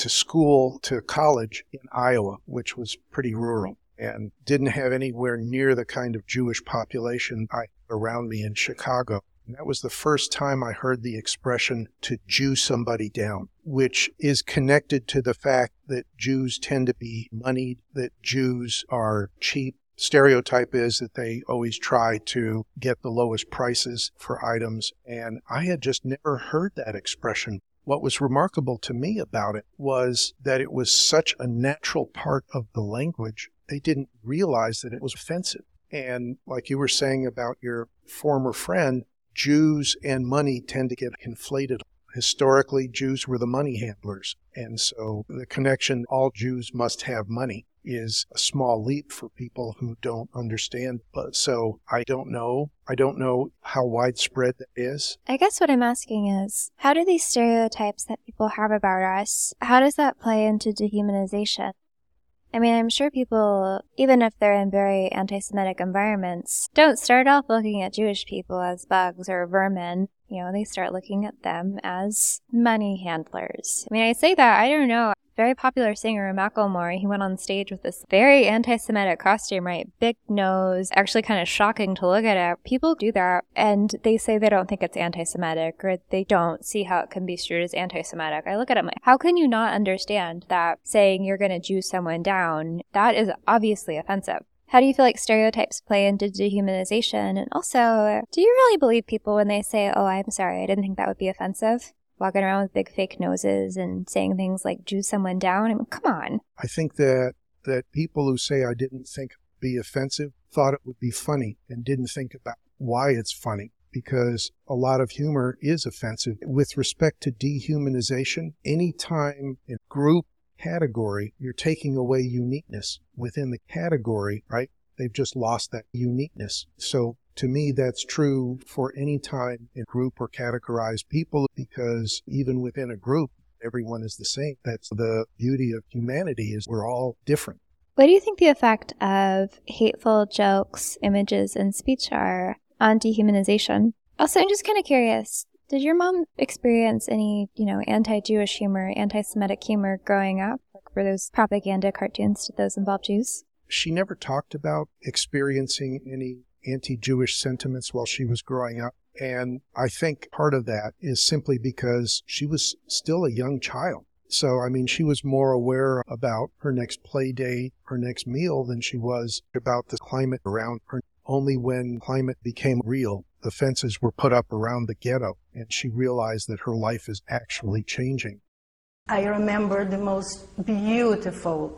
to college in Iowa, which was pretty rural, and didn't have anywhere near the kind of Jewish population I had around me in Chicago. And that was the first time I heard the expression to Jew somebody down, which is connected to the fact that Jews tend to be moneyed, that Jews are cheap. Stereotype is that they always try to get the lowest prices for items, and I had just never heard that expression. What was remarkable to me about it was that it was such a natural part of the language, they didn't realize that it was offensive. And like you were saying about your former friend, Jews and money tend to get conflated. Historically, Jews were the money handlers, and so the connection, all Jews must have money, is a small leap for people who don't understand. But so I don't know how widespread that is. I guess what I'm asking is, how do these stereotypes that people have about us, how does that play into dehumanization? I mean, I'm sure people, even if they're in very anti-Semitic environments, don't start off looking at Jewish people as bugs or vermin. You know, they start looking at them as money handlers. I mean, I say that, I don't know. Very popular singer, Macklemore, he went on stage with this very anti-Semitic costume, right? Big nose, actually kind of shocking to look at it. People do that, and they say they don't think it's anti-Semitic, or they don't see how it can be viewed as anti-Semitic. I look at it like, how can you not understand that saying you're going to Jew someone down, that is obviously offensive? How do you feel like stereotypes play into dehumanization? And also, do you really believe people when they say, oh, I'm sorry, I didn't think that would be offensive? Walking around with big fake noses and saying things like Jew someone down? I mean, come on. I think that people who say I didn't think it would be offensive thought it would be funny and didn't think about why it's funny, because a lot of humor is offensive. With respect to dehumanization, anytime in group category, you're taking away uniqueness within the category, right? They've just lost that uniqueness. So to me, that's true for any time in group or categorized people, because even within a group, everyone is the same. That's the beauty of humanity, is we're all different. What do you think the effect of hateful jokes, images, and speech are on dehumanization? Also, I'm just kind of curious, did your mom experience any, anti-Jewish humor, anti-Semitic humor growing up? Like, were those propaganda cartoons, did those involve Jews? She never talked about experiencing any anti-Jewish sentiments while she was growing up. And I think part of that is simply because she was still a young child. So, I mean, she was more aware about her next play day, her next meal, than she was about the climate around her. Only when climate became real, the fences were put up around the ghetto, and she realized that her life is actually changing. I remember the most beautiful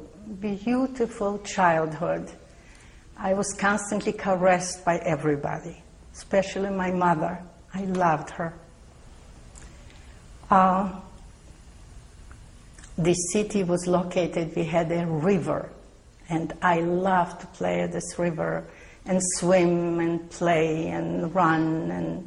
childhood. I was constantly caressed by everybody, especially my mother. I loved her. The city was located, we had a river, and I loved to play at this river and swim and play and run. And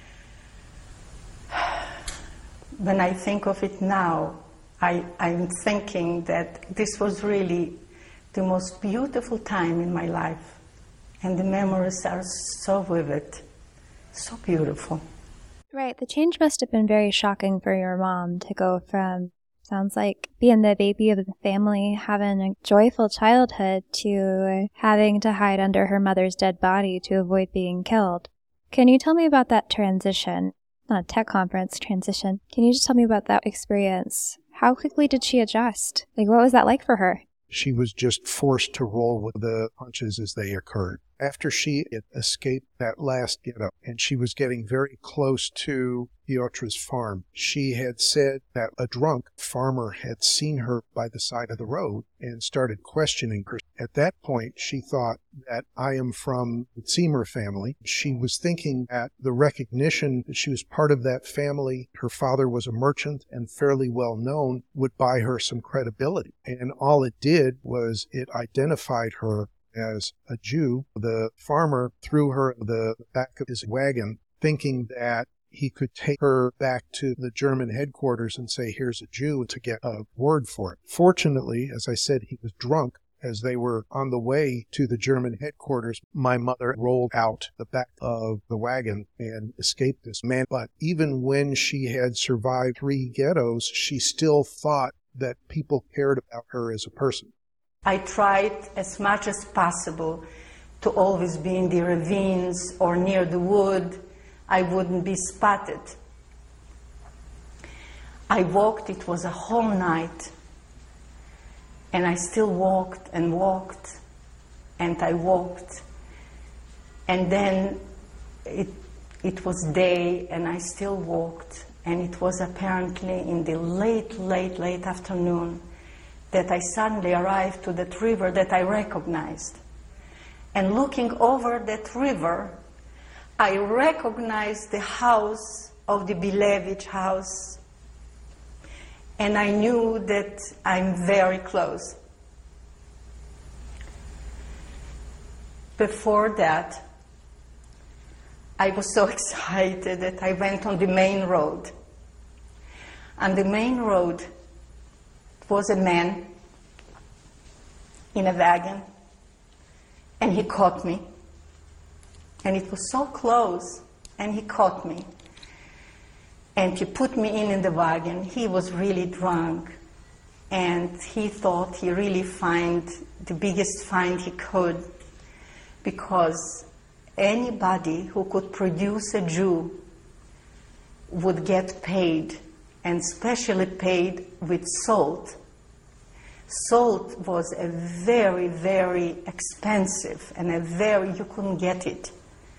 when I think of it now, I'm thinking that this was really the most beautiful time in my life, and the memories are so vivid, so beautiful. Right, the change must have been very shocking for your mom to go from, sounds like, being the baby of the family, having a joyful childhood, to having to hide under her mother's dead body to avoid being killed. Can you tell me about that transition? Not a tech conference transition. Can you just tell me about that experience? How quickly did she adjust? Like, what was that like for her? She was just forced to roll with the punches as they occurred. After she had escaped that last ghetto, and she was getting very close to Piotr's farm, she had said that a drunk farmer had seen her by the side of the road and started questioning her. At that point, she thought that I am from the Zimmer family. She was thinking that the recognition that she was part of that family, her father was a merchant and fairly well known, would buy her some credibility. And all it did was it identified her as a Jew. The farmer threw her in the back of his wagon, thinking that he could take her back to the German headquarters and say, here's a Jew, to get a word for it. Fortunately, as I said, he was drunk. As they were on the way to the German headquarters, my mother rolled out the back of the wagon and escaped this man. But even when she had survived 3 ghettos, she still thought that people cared about her as a person. I tried as much as possible to always be in the ravines or near the wood. I wouldn't be spotted. I walked, it was a whole night, and I still walked and walked, and I walked. And then it was day, and I still walked, and it was apparently in the late afternoon that I suddenly arrived to that river that I recognized. And looking over that river, I recognized the house of the Bilevich house, and I knew that I'm very close. Before that, I was so excited that I went on the main road. On the main road was a man in a wagon, and he caught me. And it was so close, and he caught me. And he put me in the wagon. He was really drunk, and he thought he really find the biggest find he could, because anybody who could produce a Jew would get paid, and especially paid with salt. Salt was a very, very expensive, and you couldn't get it.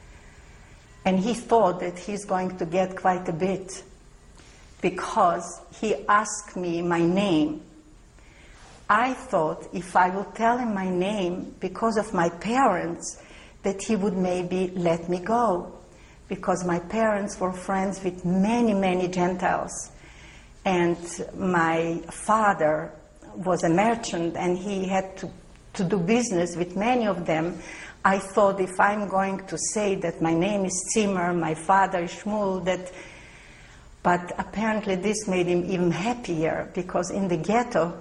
And he thought that he's going to get quite a bit, because he asked me my name. I thought if I would tell him my name because of my parents, that he would maybe let me go, because my parents were friends with many, many Gentiles. And my father was a merchant, and he had to do business with many of them. I thought if I'm going to say that my name is Zimmer, my father is Shmuel, but apparently this made him even happier, because in the ghetto,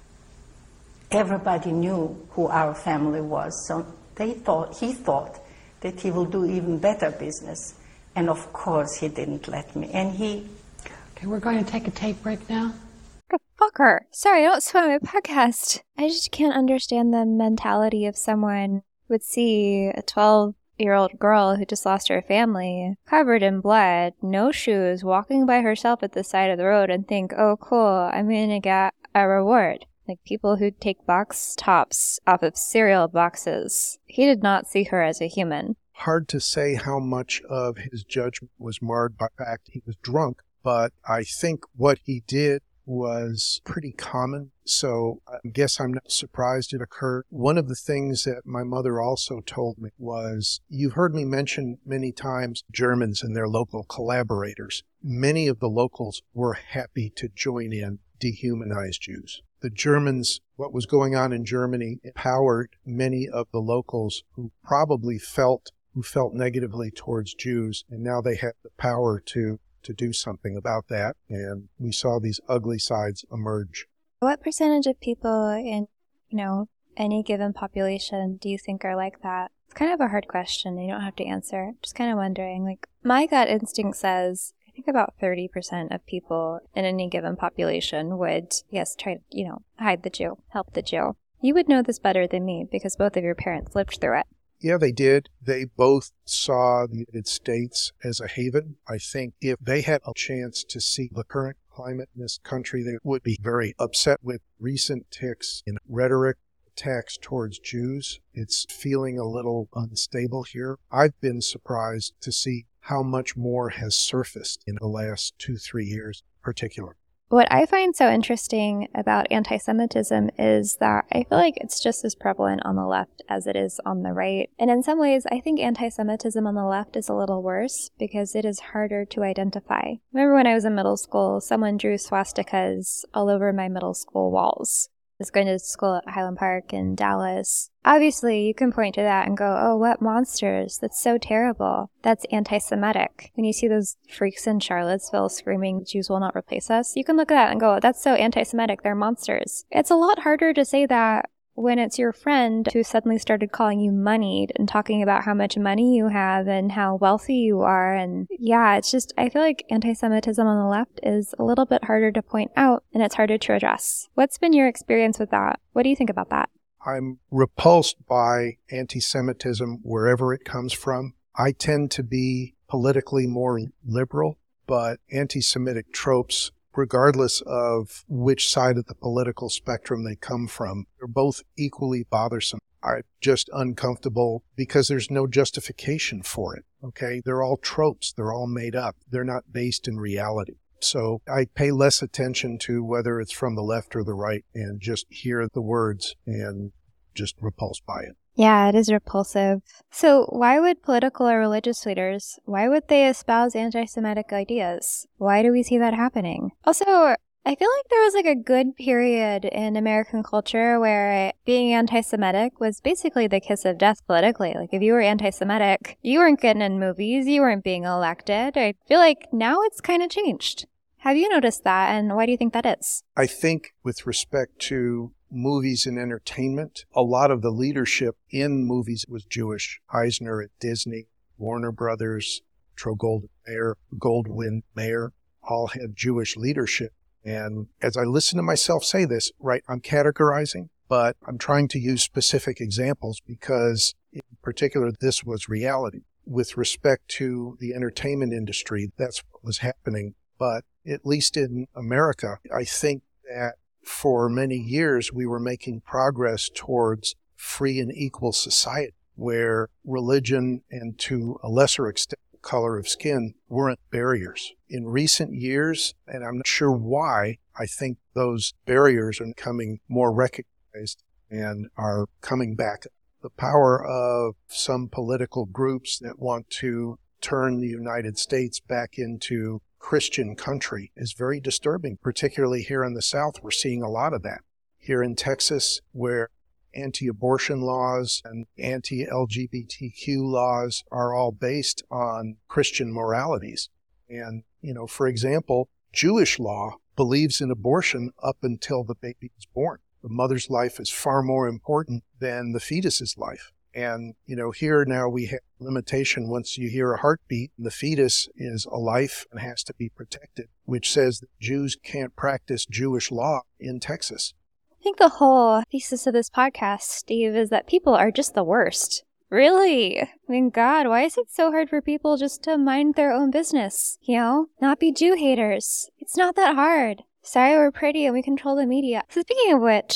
everybody knew who our family was. So he thought that he will do even better business. And of course, he didn't let me. And Okay, we're going to take a tape break now. Fucker. Sorry, I don't swear on my podcast. I just can't understand the mentality of someone who would see a 12-year-old girl who just lost her family, covered in blood, no shoes, walking by herself at the side of the road and think, oh, cool, I'm going to get a reward. Like people who take box tops off of cereal boxes. He did not see her as a human. Hard to say how much of his judgment was marred by the fact he was drunk, but I think what he did was pretty common, so I guess I'm not surprised it occurred. One of the things that my mother also told me was, you've heard me mention many times Germans and their local collaborators. Many of the locals were happy to join in dehumanize Jews. The Germans, what was going on in Germany, empowered many of the locals who probably felt negatively towards Jews, and now they had the power to do something about that, and we saw these ugly sides emerge. What percentage of people in, any given population do you think are like that? It's kind of a hard question. You don't have to answer. Just kind of wondering. My gut instinct says, I think about 30% of people in any given population would, yes, try to, hide the Jew, help the Jew. You would know this better than me because both of your parents lived through it. Yeah, they did. They both saw the United States as a haven. I think if they had a chance to see the current climate in this country, they would be very upset with recent ticks in rhetoric, attacks towards Jews. It's feeling a little unstable here. I've been surprised to see how much more has surfaced in the last 2-3 years in particular. What I find so interesting about anti-Semitism is that I feel like it's just as prevalent on the left as it is on the right. And in some ways, I think anti-Semitism on the left is a little worse because it is harder to identify. Remember when I was in middle school, someone drew swastikas all over my middle school walls. I was going to school at Highland Park in Dallas. Obviously, you can point to that and go, oh, what monsters. That's so terrible. That's anti-Semitic. When you see those freaks in Charlottesville screaming, Jews will not replace us, you can look at that and go, that's so anti-Semitic. They're monsters. It's a lot harder to say that when it's your friend who suddenly started calling you moneyed and talking about how much money you have and how wealthy you are. And yeah, it's just, I feel like anti-Semitism on the left is a little bit harder to point out and it's harder to address. What's been your experience with that? What do you think about that? I'm repulsed by anti-Semitism wherever it comes from. I tend to be politically more liberal, but anti-Semitic tropes, regardless of which side of the political spectrum they come from, they're both equally bothersome. I'm just uncomfortable because there's no justification for it, okay? They're all tropes. They're all made up. They're not based in reality. So I pay less attention to whether it's from the left or the right and just hear the words and just repulsed by it. Yeah, it is repulsive. So why would political or religious leaders, why would they espouse anti-Semitic ideas? Why do we see that happening? Also, I feel like there was a good period in American culture where being anti-Semitic was basically the kiss of death politically. If you were anti-Semitic, you weren't getting in movies, you weren't being elected. I feel like now it's kind of changed. Have you noticed that, and why do you think that is? I think with respect to movies and entertainment, a lot of the leadership in movies was Jewish. Eisner at Disney, Warner Brothers, Goldwyn Mayer, all had Jewish leadership. And as I listen to myself say this, right, I'm categorizing, but I'm trying to use specific examples because in particular, this was reality. With respect to the entertainment industry, that's what was happening. But at least in America, I think that for many years, we were making progress towards free and equal society where religion and to a lesser extent, color of skin weren't barriers. In recent years, and I'm not sure why, I think those barriers are becoming more recognized and are coming back. The power of some political groups that want to turn the United States back into Christian country is very disturbing, particularly here in the South. We're seeing a lot of that. Here in Texas, where anti-abortion laws and anti-LGBTQ laws are all based on Christian moralities. And, for example, Jewish law believes in abortion up until the baby is born. The mother's life is far more important than the fetus's life. And, here now we have limitation. Once you hear a heartbeat, the fetus is a life and has to be protected, which says that Jews can't practice Jewish law in Texas. I think the whole thesis of this podcast, Steve, is that people are just the worst. Really? I mean, God, why is it so hard for people just to mind their own business? Not be Jew haters. It's not that hard. Sorry, we're pretty and we control the media. So speaking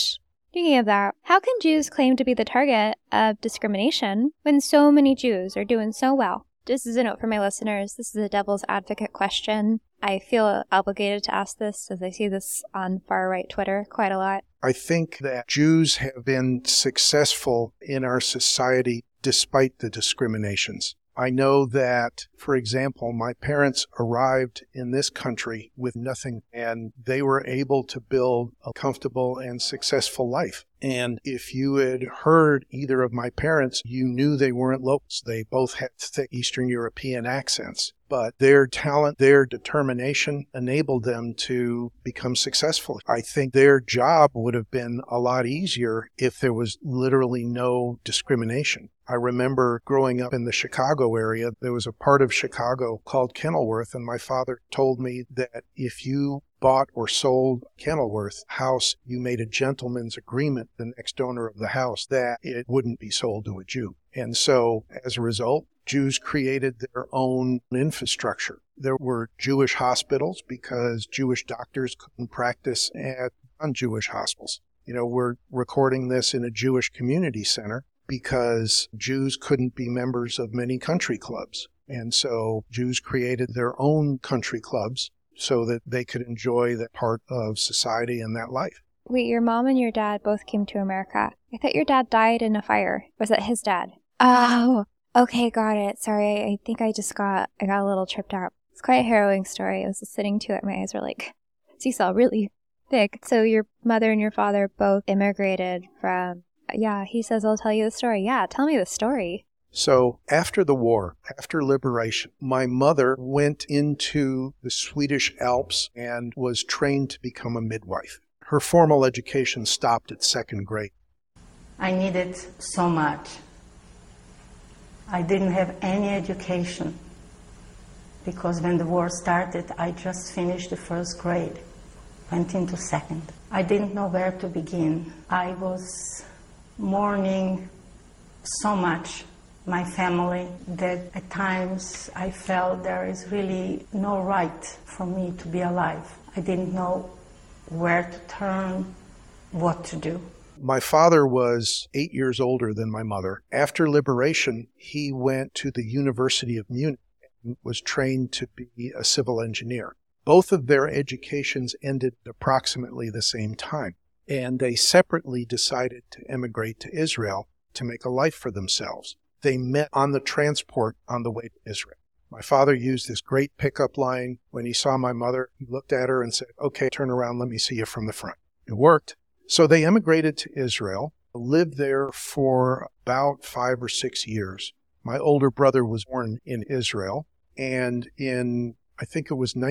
of that, how can Jews claim to be the target of discrimination when so many Jews are doing so well? This is a note for my listeners. This is a devil's advocate question. I feel obligated to ask this as I see this on far-right Twitter quite a lot. I think that Jews have been successful in our society despite the discriminations. I know that, for example, my parents arrived in this country with nothing, and they were able to build a comfortable and successful life. And if you had heard either of my parents, you knew they weren't locals. They both had thick Eastern European accents. But their talent, their determination enabled them to become successful. I think their job would have been a lot easier if there was literally no discrimination. I remember growing up in the Chicago area, there was a part of Chicago called Kenilworth, and my father told me that if you bought or sold Kenilworth house, you made a gentleman's agreement, the next owner of the house, that it wouldn't be sold to a Jew. And so, as a result, Jews created their own infrastructure. There were Jewish hospitals because Jewish doctors couldn't practice at non-Jewish hospitals. We're recording this in a Jewish community center because Jews couldn't be members of many country clubs. And so Jews created their own country clubs so that they could enjoy that part of society and that life. Wait, your mom and your dad both came to America. I thought your dad died in a fire. Was that his dad? Oh, okay, got it. Sorry, I think I got a little tripped out. It's quite a harrowing story. I was listening to it. My eyes were like, seesaw, really thick. So your mother and your father both immigrated from, he says, I'll tell you the story. Yeah, tell me the story. So after the war, after liberation, my mother went into the Swedish Alps and was trained to become a midwife. Her formal education stopped at second grade. I needed so much. I didn't have any education because when the war started, I just finished the first grade, went into second. I didn't know where to begin. I was mourning so much my family that at times I felt there is really no right for me to be alive. I didn't know where to turn, what to do. My father was 8 years older than my mother. After liberation, he went to the University of Munich and was trained to be a civil engineer. Both of their educations ended at approximately the same time, and they separately decided to emigrate to Israel to make a life for themselves. They met on the transport on the way to Israel. My father used this great pickup line. When he saw my mother, he looked at her and said, okay, turn around, let me see you from the front. It worked. So they emigrated to Israel, lived there for about 5 or 6 years. My older brother was born in Israel, and in I think it was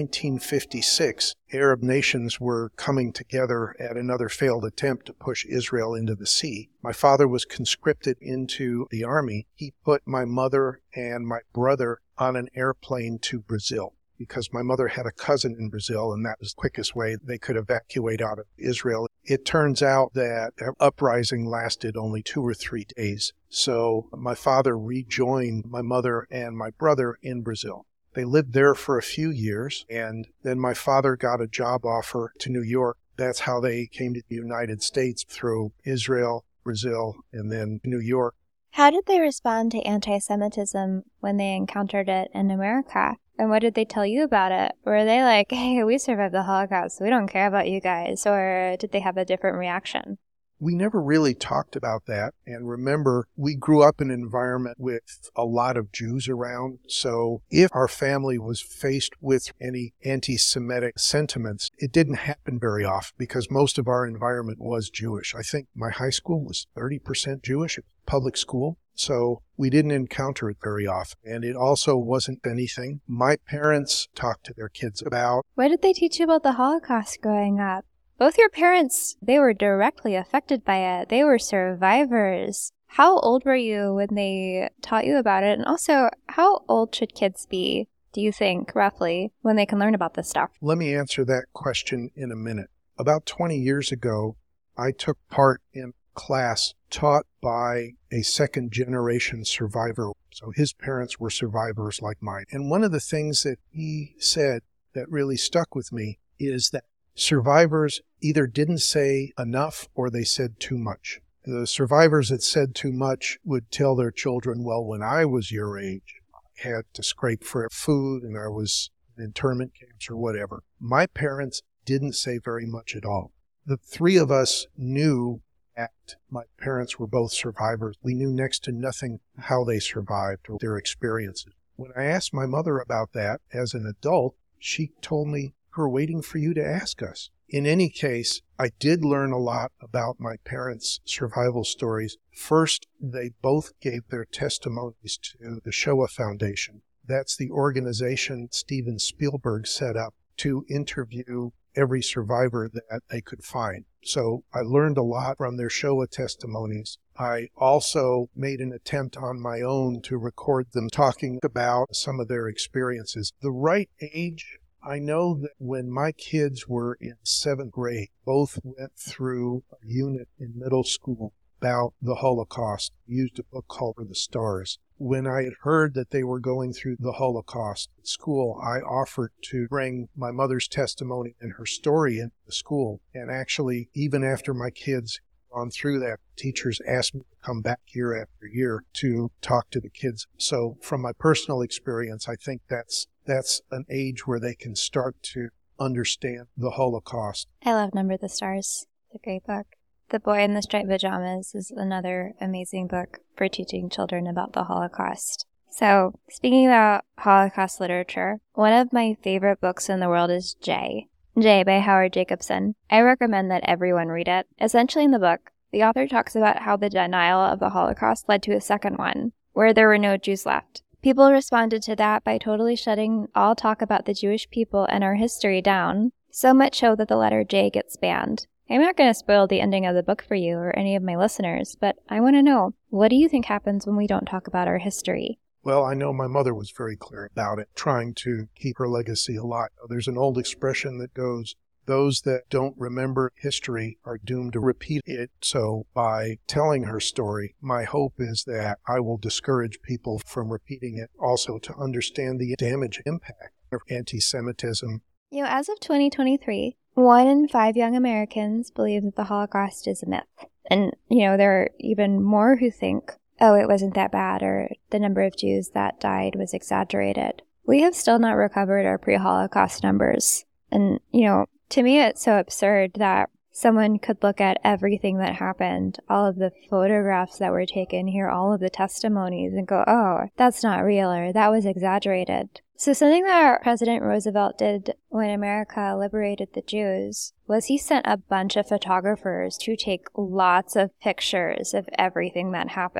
1956, Arab nations were coming together at another failed attempt to push Israel into the sea. My father was conscripted into the army. He put my mother and my brother on an airplane to Brazil, because my mother had a cousin in Brazil, and that was the quickest way they could evacuate out of Israel. It turns out that the uprising lasted only 2 or 3 days. So my father rejoined my mother and my brother in Brazil. They lived there for a few years, and then my father got a job offer to New York. That's how they came to the United States, through Israel, Brazil, and then New York. How did they respond to anti-Semitism when they encountered it in America? And what did they tell you about it? Were they like, hey, we survived the Holocaust, so we don't care about you guys? Or did they have a different reaction? We never really talked about that. And remember, we grew up in an environment with a lot of Jews around. So if our family was faced with any anti-Semitic sentiments, it didn't happen very often because most of our environment was Jewish. I think my high school was 30% Jewish, public school. So we didn't encounter it very often. And it also wasn't anything my parents talked to their kids about. What did they teach you about the Holocaust growing up? Both your parents, they were directly affected by it. They were survivors. How old were you when they taught you about it? And also, how old should kids be, do you think, roughly, when they can learn about this stuff? Let me answer that question in a minute. About 20 years ago, I took part in a class taught by a second-generation survivor. So his parents were survivors like mine. And one of the things that he said that really stuck with me is that survivors either didn't say enough or they said too much. The survivors that said too much would tell their children, well, when I was your age, I had to scrape for food and I was in internment camps or whatever. My parents didn't say very much at all. The 3 of us knew that my parents were both survivors. We knew next to nothing how they survived or their experiences. When I asked my mother about that as an adult, she told me, we're waiting for you to ask us. In any case, I did learn a lot about my parents' survival stories. First, they both gave their testimonies to the Shoah Foundation. That's the organization Steven Spielberg set up to interview every survivor that they could find. So I learned a lot from their Shoah testimonies. I also made an attempt on my own to record them talking about some of their experiences. The right age, I know that when my kids were in 7th grade, both went through a unit in middle school about the Holocaust. We used a book called For the Stars. When I had heard that they were going through the Holocaust at school, I offered to bring my mother's testimony and her story into the school. And actually, even after my kids gone through that, teachers asked me to come back year after year to talk to the kids. So from my personal experience, I think that's an age where they can start to understand the Holocaust. I love Number the Stars. It's a great book. The Boy in the Striped Pajamas is another amazing book for teaching children about the Holocaust. So, speaking about Holocaust literature, one of my favorite books in the world is Jay by Howard Jacobson. I recommend that everyone read it. Essentially in the book, the author talks about how the denial of the Holocaust led to a second one, where there were no Jews left. People responded to that by totally shutting all talk about the Jewish people and our history down, so much so that the letter J gets banned. I'm not going to spoil the ending of the book for you or any of my listeners, but I want to know, what do you think happens when we don't talk about our history? Well, I know my mother was very clear about it, trying to keep her legacy alive. There's an old expression that goes, those that don't remember history are doomed to repeat it. So by telling her story, my hope is that I will discourage people from repeating it, also to understand the damage impact of anti-Semitism. As of 2023, 1 in 5 young Americans believe that the Holocaust is a myth. And, there are even more who think, oh, it wasn't that bad, or the number of Jews that died was exaggerated. We have still not recovered our pre-Holocaust numbers. And, to me, it's so absurd that someone could look at everything that happened, all of the photographs that were taken, hear all of the testimonies, and go, oh, that's not real, or that was exaggerated. So something that President Roosevelt did when America liberated the Jews was he sent a bunch of photographers to take lots of pictures of everything that happened.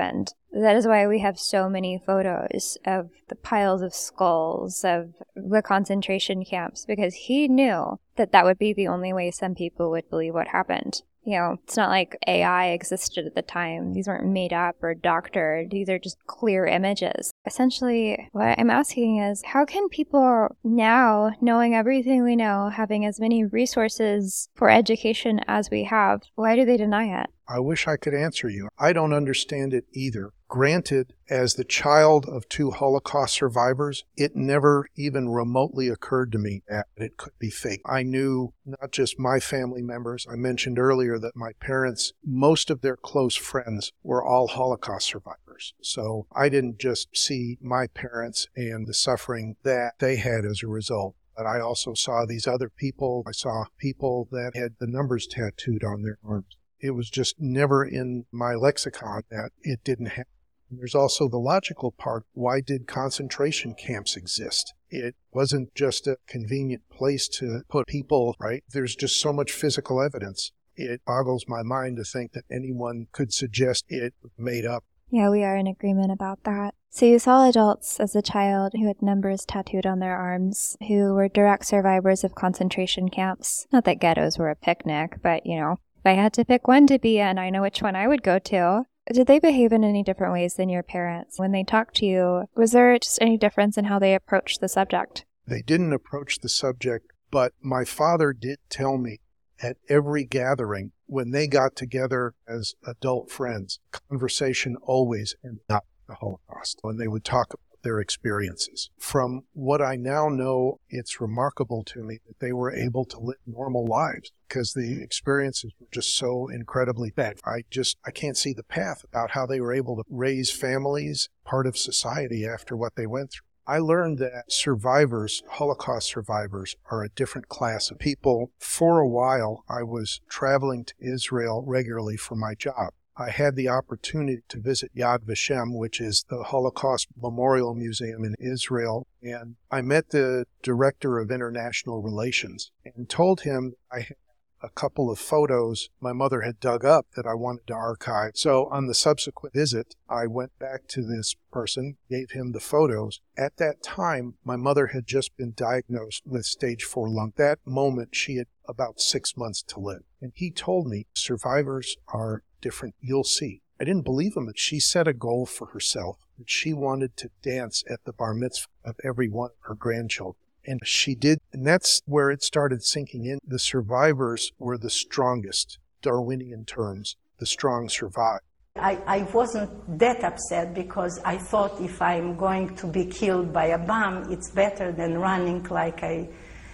That is why we have so many photos of the piles of skulls of the concentration camps, because he knew that that would be the only way some people would believe what happened. You know, it's not like AI existed at the time. These weren't made up or doctored. These are just clear images. Essentially, what I'm asking is, how can people now, knowing everything we know, having as many resources for education as we have, why do they deny it? I wish I could answer you. I don't understand it either. Granted, as the child of 2 Holocaust survivors, it never even remotely occurred to me that it could be fake. I knew not just my family members. I mentioned earlier that my parents, most of their close friends were all Holocaust survivors. So I didn't just see my parents and the suffering that they had as a result. But I also saw these other people. I saw people that had the numbers tattooed on their arms. It was just never in my lexicon that it didn't happen. And there's also the logical part. Why did concentration camps exist? It wasn't just a convenient place to put people, right? There's just so much physical evidence. It boggles my mind to think that anyone could suggest it was made up. Yeah, we are in agreement about that. So you saw adults as a child who had numbers tattooed on their arms, who were direct survivors of concentration camps. Not that ghettos were a picnic, but, you know, if I had to pick one to be in, I know which one I would go to. Did they behave in any different ways than your parents? When they talked to you, was there just any difference in how they approached the subject? They didn't approach the subject, but my father did tell me at every gathering, when they got together as adult friends, conversation always ended up the Holocaust, when they would talk about their experiences. From what I now know, it's remarkable to me that they were able to live normal lives because the experiences were just so incredibly bad. I can't see the path about how they were able to raise families, part of society after what they went through. I learned that survivors, Holocaust survivors, are a different class of people. For a while, I was traveling to Israel regularly for my job. I had the opportunity to visit Yad Vashem, which is the Holocaust Memorial Museum in Israel, and I met the director of international relations and told him I had a couple of photos my mother had dug up that I wanted to archive. So on the subsequent visit, I went back to this person, gave him the photos. At that time, my mother had just been diagnosed with stage 4 lung. That moment, she had about 6 months to live. And he told me, survivors are different. You'll see. I didn't believe him, but she set a goal for herself, that she wanted to dance at the bar mitzvah of every one of her grandchildren. And she did, and that's where it started sinking in. The survivors were the strongest, Darwinian terms. The strong survive. I wasn't that upset because I thought if I'm going to be killed by a bomb, it's better than running like a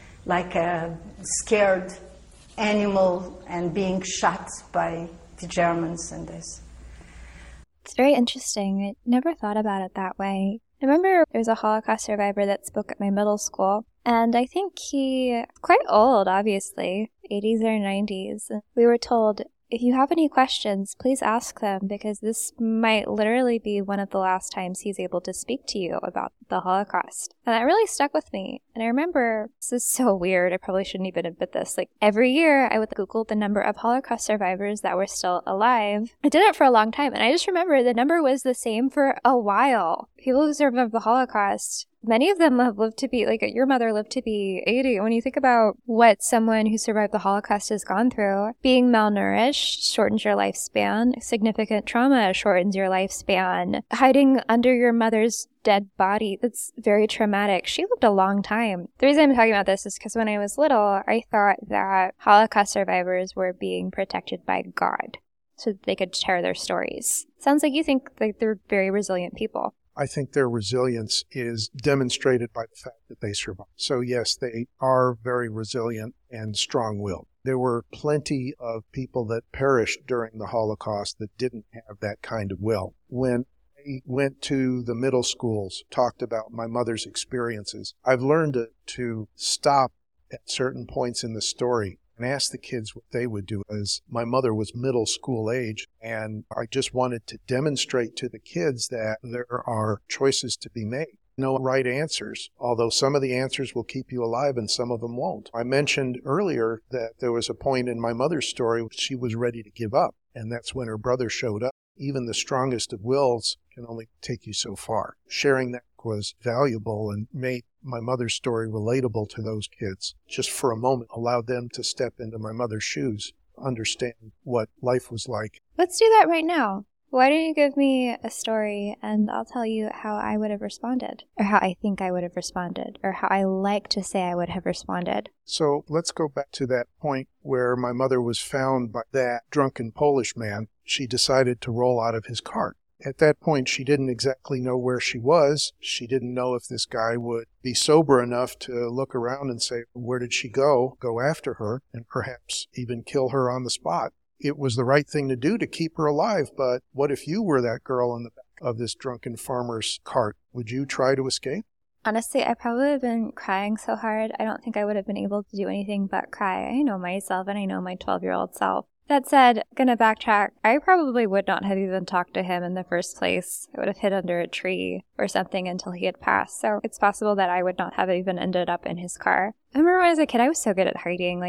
scared animal and being shot by the Germans and this. It's very interesting. I never thought about it that way. I remember there was a Holocaust survivor that spoke at my middle school, and I think he, quite old, obviously, 80s or 90s. We were told, if you have any questions, please ask them, because this might literally be one of the last times he's able to speak to you about the Holocaust. And that really stuck with me. And I remember, this is so weird, I probably shouldn't even admit this, like every year I would Google the number of Holocaust survivors that were still alive. I did it for a long time, and I just remember the number was the same for a while. People who survived the Holocaust, many of them have lived to be, like your mother lived to be 80. When you think about what someone who survived the Holocaust has gone through, being malnourished shortens your lifespan, significant trauma shortens your lifespan, hiding under your mother's dead body, that's very traumatic. She lived a long time. The reason I'm talking about this is because when I was little, I thought that Holocaust survivors were being protected by God so that they could share their stories. Sounds like you think like they're very resilient people. I think their resilience is demonstrated by the fact that they survived. So yes, they are very resilient and strong-willed. There were plenty of people that perished during the Holocaust that didn't have that kind of will. When I went to the middle schools, talked about my mother's experiences, I've learned to stop at certain points in the story and ask the kids what they would do, as my mother was middle school age, and I just wanted to demonstrate to the kids that there are choices to be made. No right answers, although some of the answers will keep you alive and some of them won't. I mentioned earlier that there was a point in my mother's story where she was ready to give up, and that's when her brother showed up. even the strongest of wills can only take you so far. Sharing that was valuable and made my mother's story relatable to those kids. Just for a moment, allowed them to step into my mother's shoes, understand what life was like. Let's do that right now. Why don't you give me a story and I'll tell you how I would have responded, or how I think I would have responded, or how I like to say I would have responded. So let's go back to that point where my mother was found by that drunken Polish man. She decided to roll out of his cart. At that point, she didn't exactly know where she was. She didn't know if this guy would be sober enough to look around and say, where did she go after her, and perhaps even kill her on the spot. It was the right thing to do to keep her alive, but what if you were that girl in the back of this drunken farmer's cart? Would you try to escape? Honestly, I probably would have been crying so hard, I don't think I would have been able to do anything but cry. I know myself and I know my 12-year-old self. That said, gonna backtrack, I probably would not have even talked to him in the first place. I would have hid under a tree or something until he had passed, so it's possible that I would not have even ended up in his car. I remember when I was a kid, I was so good at hiding.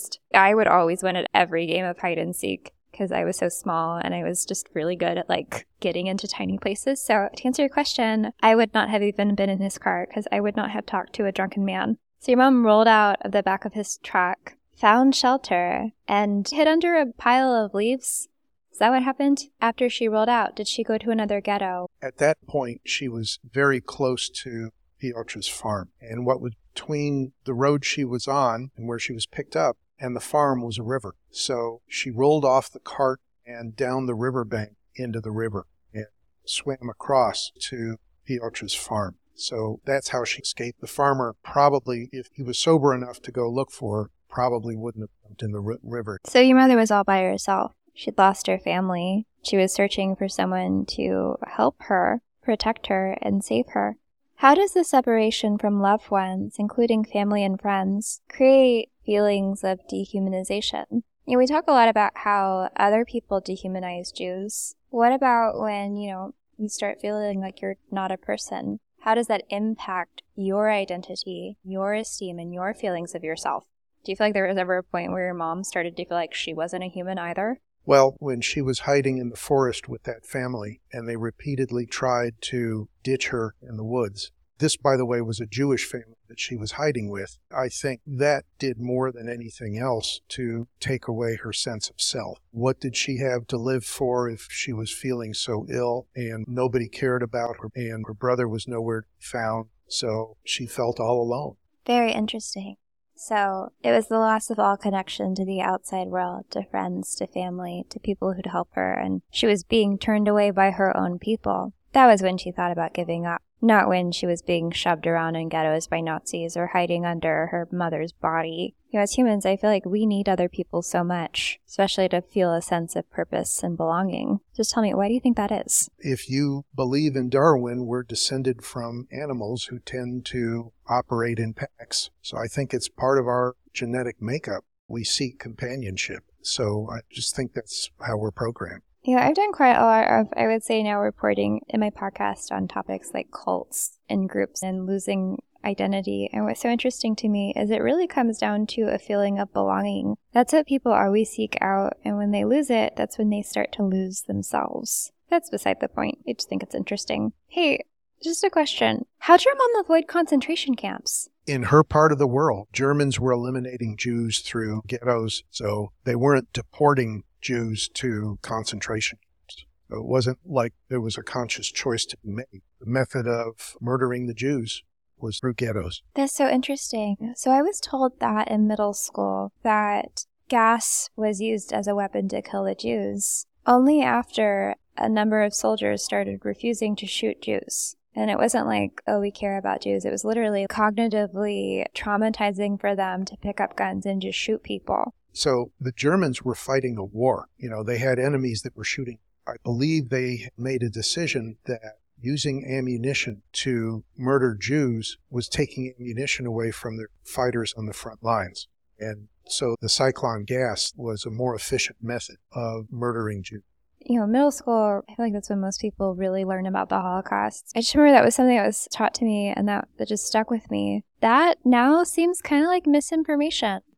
I would always win at every game of hide and seek because I was so small and I was just really good at getting into tiny places. So to answer your question, I would not have even been in his car because I would not have talked to a drunken man. So your mom rolled out of the back of his truck, found shelter, and hid under a pile of leaves. Is that what happened? After she rolled out, did she go to another ghetto? At that point, she was very close to Piotr's farm. And what was between the road she was on and where she was picked up and the farm was a river. So she rolled off the cart and down the riverbank into the river and swam across to Piotr's farm. So that's how she escaped. The farmer probably, if he was sober enough to go look for her, probably wouldn't have jumped in the river. So your mother was all by herself. She'd lost her family. She was searching for someone to help her, protect her, and save her. How does the separation from loved ones, including family and friends, create feelings of dehumanization? We talk a lot about how other people dehumanize Jews. What about when, you start feeling like you're not a person? How does that impact your identity, your esteem, and your feelings of yourself? Do you feel like there was ever a point where your mom started to feel like she wasn't a human either? Well, when she was hiding in the forest with that family, and they repeatedly tried to ditch her in the woods. This, by the way, was a Jewish family that she was hiding with. I think that did more than anything else to take away her sense of self. What did she have to live for if she was feeling so ill and nobody cared about her and her brother was nowhere to be found? So she felt all alone. Very interesting. So it was the loss of all connection to the outside world, to friends, to family, to people who'd help her, and she was being turned away by her own people. That was when she thought about giving up, not when she was being shoved around in ghettos by Nazis or hiding under her mother's body. As humans, I feel like we need other people so much, especially to feel a sense of purpose and belonging. Just tell me, why do you think that is? If you believe in Darwin, we're descended from animals who tend to operate in packs. So I think it's part of our genetic makeup. We seek companionship. So I just think that's how we're programmed. I've done quite a lot of, I would say now, reporting in my podcast on topics like cults and groups and losing identity. And what's so interesting to me is it really comes down to a feeling of belonging. That's what people always seek out. And when they lose it, that's when they start to lose themselves. That's beside the point. I just think it's interesting. Hey, just a question. How'd your mom avoid concentration camps? In her part of the world, Germans were eliminating Jews through ghettos, so they weren't deporting Jews to concentration camps. So it wasn't like there was a conscious choice to be made. The method of murdering the Jews was through ghettos. That's so interesting. So I was told that in middle school that gas was used as a weapon to kill the Jews only after a number of soldiers started refusing to shoot Jews. And it wasn't like, oh, we care about Jews. It was literally cognitively traumatizing for them to pick up guns and just shoot people. So the Germans were fighting a war. They had enemies that were shooting. I believe they made a decision that using ammunition to murder Jews was taking ammunition away from their fighters on the front lines. And so the cyclone gas was a more efficient method of murdering Jews. Middle school, I feel like that's when most people really learn about the Holocaust. I just remember that was something that was taught to me and that just stuck with me. That now seems kind of like misinformation.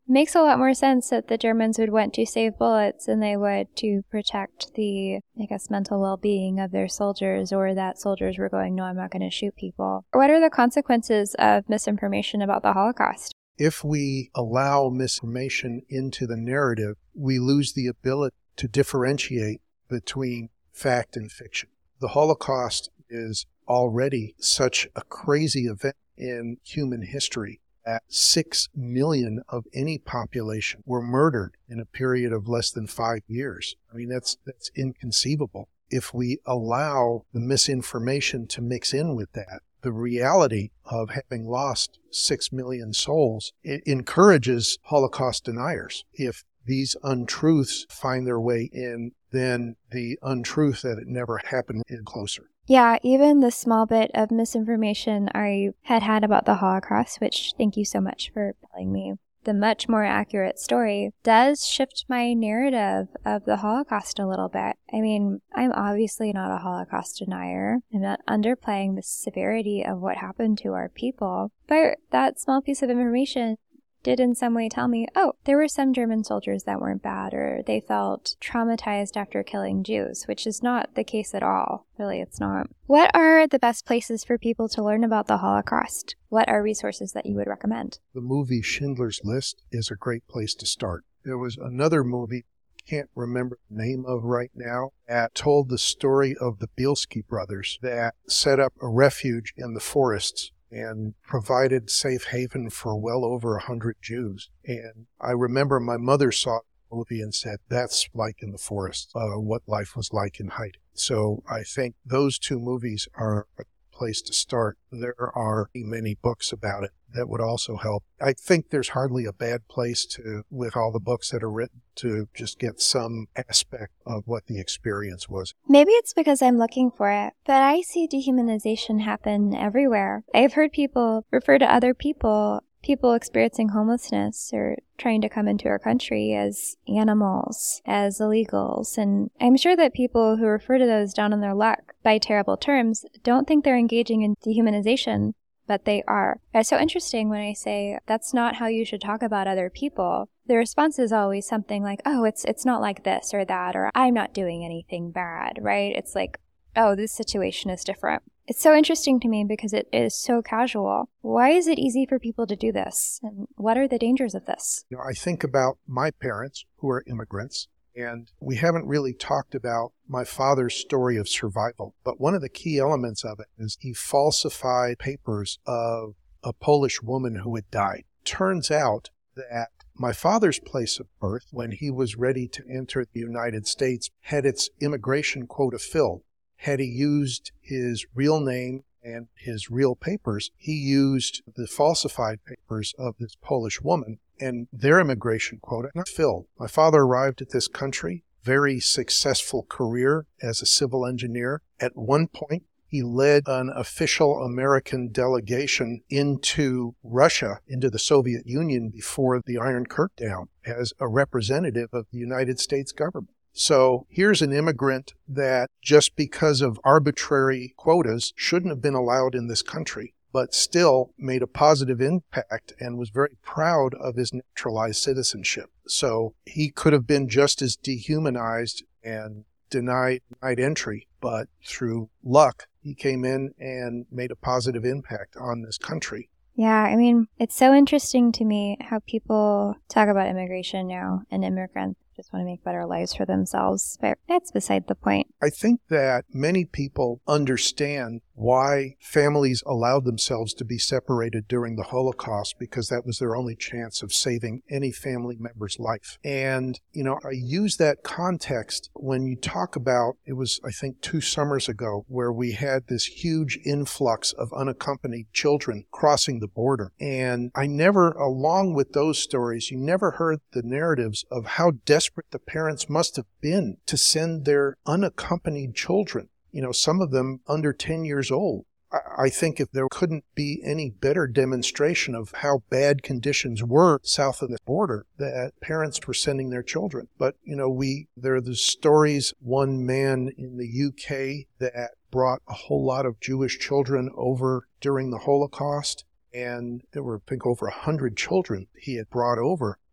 Makes a lot more sense that the Germans would want to save bullets than they would to protect the, I guess, mental well-being of their soldiers, or that soldiers were going, no, I'm not going to shoot people. What are the consequences of misinformation about the Holocaust? If we allow misinformation into the narrative, we lose the ability to differentiate between fact and fiction. The Holocaust is already such a crazy event in human history that 6 million of any population were murdered in a period of less than 5 years. I mean, that's inconceivable. If we allow the misinformation to mix in with that, the reality of having lost 6 million souls, it encourages Holocaust deniers. If these untruths find their way in, then the untruth that it never happened is closer. Yeah, even the small bit of misinformation I had about the Holocaust, which thank you so much for telling me the much more accurate story, does shift my narrative of the Holocaust a little bit. I mean, I'm obviously not a Holocaust denier. I'm not underplaying the severity of what happened to our people. But that small piece of information did in some way tell me, oh, there were some German soldiers that weren't bad, or they felt traumatized after killing Jews, which is not the case at all. Really, it's not. What are the best places for people to learn about the Holocaust? What are resources that you would recommend? The movie Schindler's List is a great place to start. There was another movie, can't remember the name of right now, that told the story of the Bielski brothers that set up a refuge in the forests and provided safe haven for well over 100 Jews. And I remember my mother saw the movie and said, that's like in the forest, what life was like in hiding. So I think those two movies are a place to start. There are many books about it that would also help. I think there's hardly a bad place to, with all the books that are written, to just get some aspect of what the experience was. Maybe it's because I'm looking for it, but I see dehumanization happen everywhere. I've heard people refer to other people experiencing homelessness or trying to come into our country as animals, as illegals. And I'm sure that people who refer to those down on their luck by terrible terms don't think they're engaging in dehumanization, but they are. It's so interesting when I say that's not how you should talk about other people. The response is always something like, oh, it's not like this or that, or I'm not doing anything bad, right? It's like, oh, this situation is different. It's so interesting to me because it is so casual. Why is it easy for people to do this? And what are the dangers of this? You know, I think about my parents who are immigrants, and we haven't really talked about my father's story of survival. But one of the key elements of it is he falsified papers of a Polish woman who had died. Turns out that my father's place of birth, when he was ready to enter the United States, had its immigration quota filled. Had he used his real name and his real papers, he used the falsified papers of this Polish woman, and their immigration quota not filled. My father arrived at this country, very successful career as a civil engineer. At one point, he led an official American delegation into Russia, into the Soviet Union before the Iron Curtain down, as a representative of the United States government. So here's an immigrant that just because of arbitrary quotas shouldn't have been allowed in this country, but still made a positive impact and was very proud of his naturalized citizenship. So he could have been just as dehumanized and denied entry, but through luck, he came in and made a positive impact on this country. Yeah, I mean, it's so interesting to me how people talk about immigration now and immigrants just want to make better lives for themselves, but that's beside the point. I think that many people understand why families allowed themselves to be separated during the Holocaust, because that was their only chance of saving any family member's life. And, you know, I use that context when you talk about, it was, I think, 2 summers ago, where we had this huge influx of unaccompanied children crossing the border. And I never, along with those stories, you never heard the narratives of how desperate the parents must have been to send their unaccompanied children, you know, some of them under 10 years old. I think if there couldn't be any better demonstration of how bad conditions were south of the border, that parents were sending their children. But, you know, there are the stories, one man in the UK that brought a whole lot of Jewish children over during the Holocaust, and there were, I think, over 100 children he had brought over.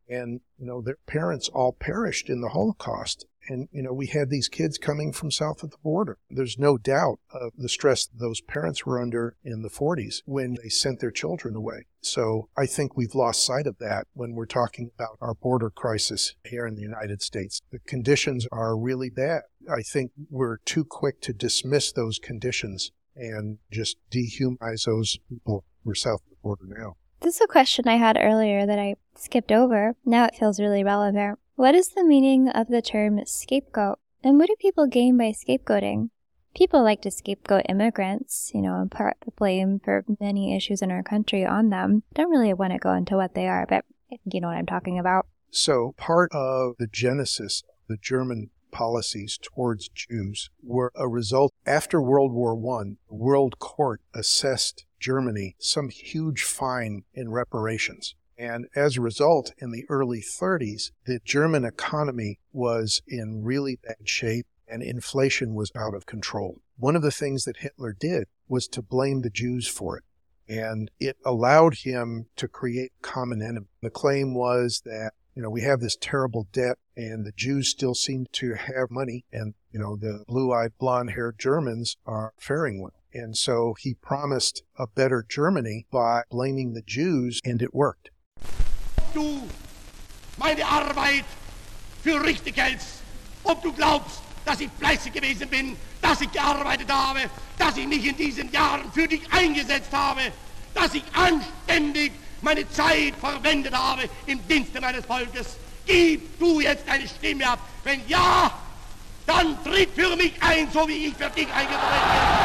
And, their parents all perished in the Holocaust. And, we had these kids coming from south of the border. There's no doubt of the stress those parents were under in the 40s when they sent their children away. So I think we've lost sight of that when we're talking about our border crisis here in the United States. The conditions are really bad. I think we're too quick to dismiss those conditions and just dehumanize those people who are south of the border now. This is a question I had earlier that I skipped over. Now it feels really relevant. What is the meaning of the term scapegoat? And what do people gain by scapegoating? People like to scapegoat immigrants, and part the blame for many issues in our country on them. Don't really want to go into what they are, but I think you know what I'm talking about. So part of the genesis of the German policies towards Jews were a result after World War I. The World Court assessed Germany some huge fine in reparations. And as a result, in the early 30s, the German economy was in really bad shape and inflation was out of control. One of the things that Hitler did was to blame the Jews for it. And it allowed him to create a common enemy. The claim was that, we have this terrible debt and the Jews still seem to have money and, the blue-eyed, blonde-haired Germans are faring well. And so he promised a better Germany by blaming the Jews, and it worked. Du meine Arbeit für richtig hältst, ob du glaubst, dass ich fleißig gewesen bin, dass ich gearbeitet habe, dass ich mich in diesen Jahren für dich eingesetzt habe, dass ich anständig meine Zeit verwendet habe im Dienste meines Volkes. Gib du jetzt deine Stimme ab. Wenn ja, dann tritt für mich ein, so wie ich für dich eingetreten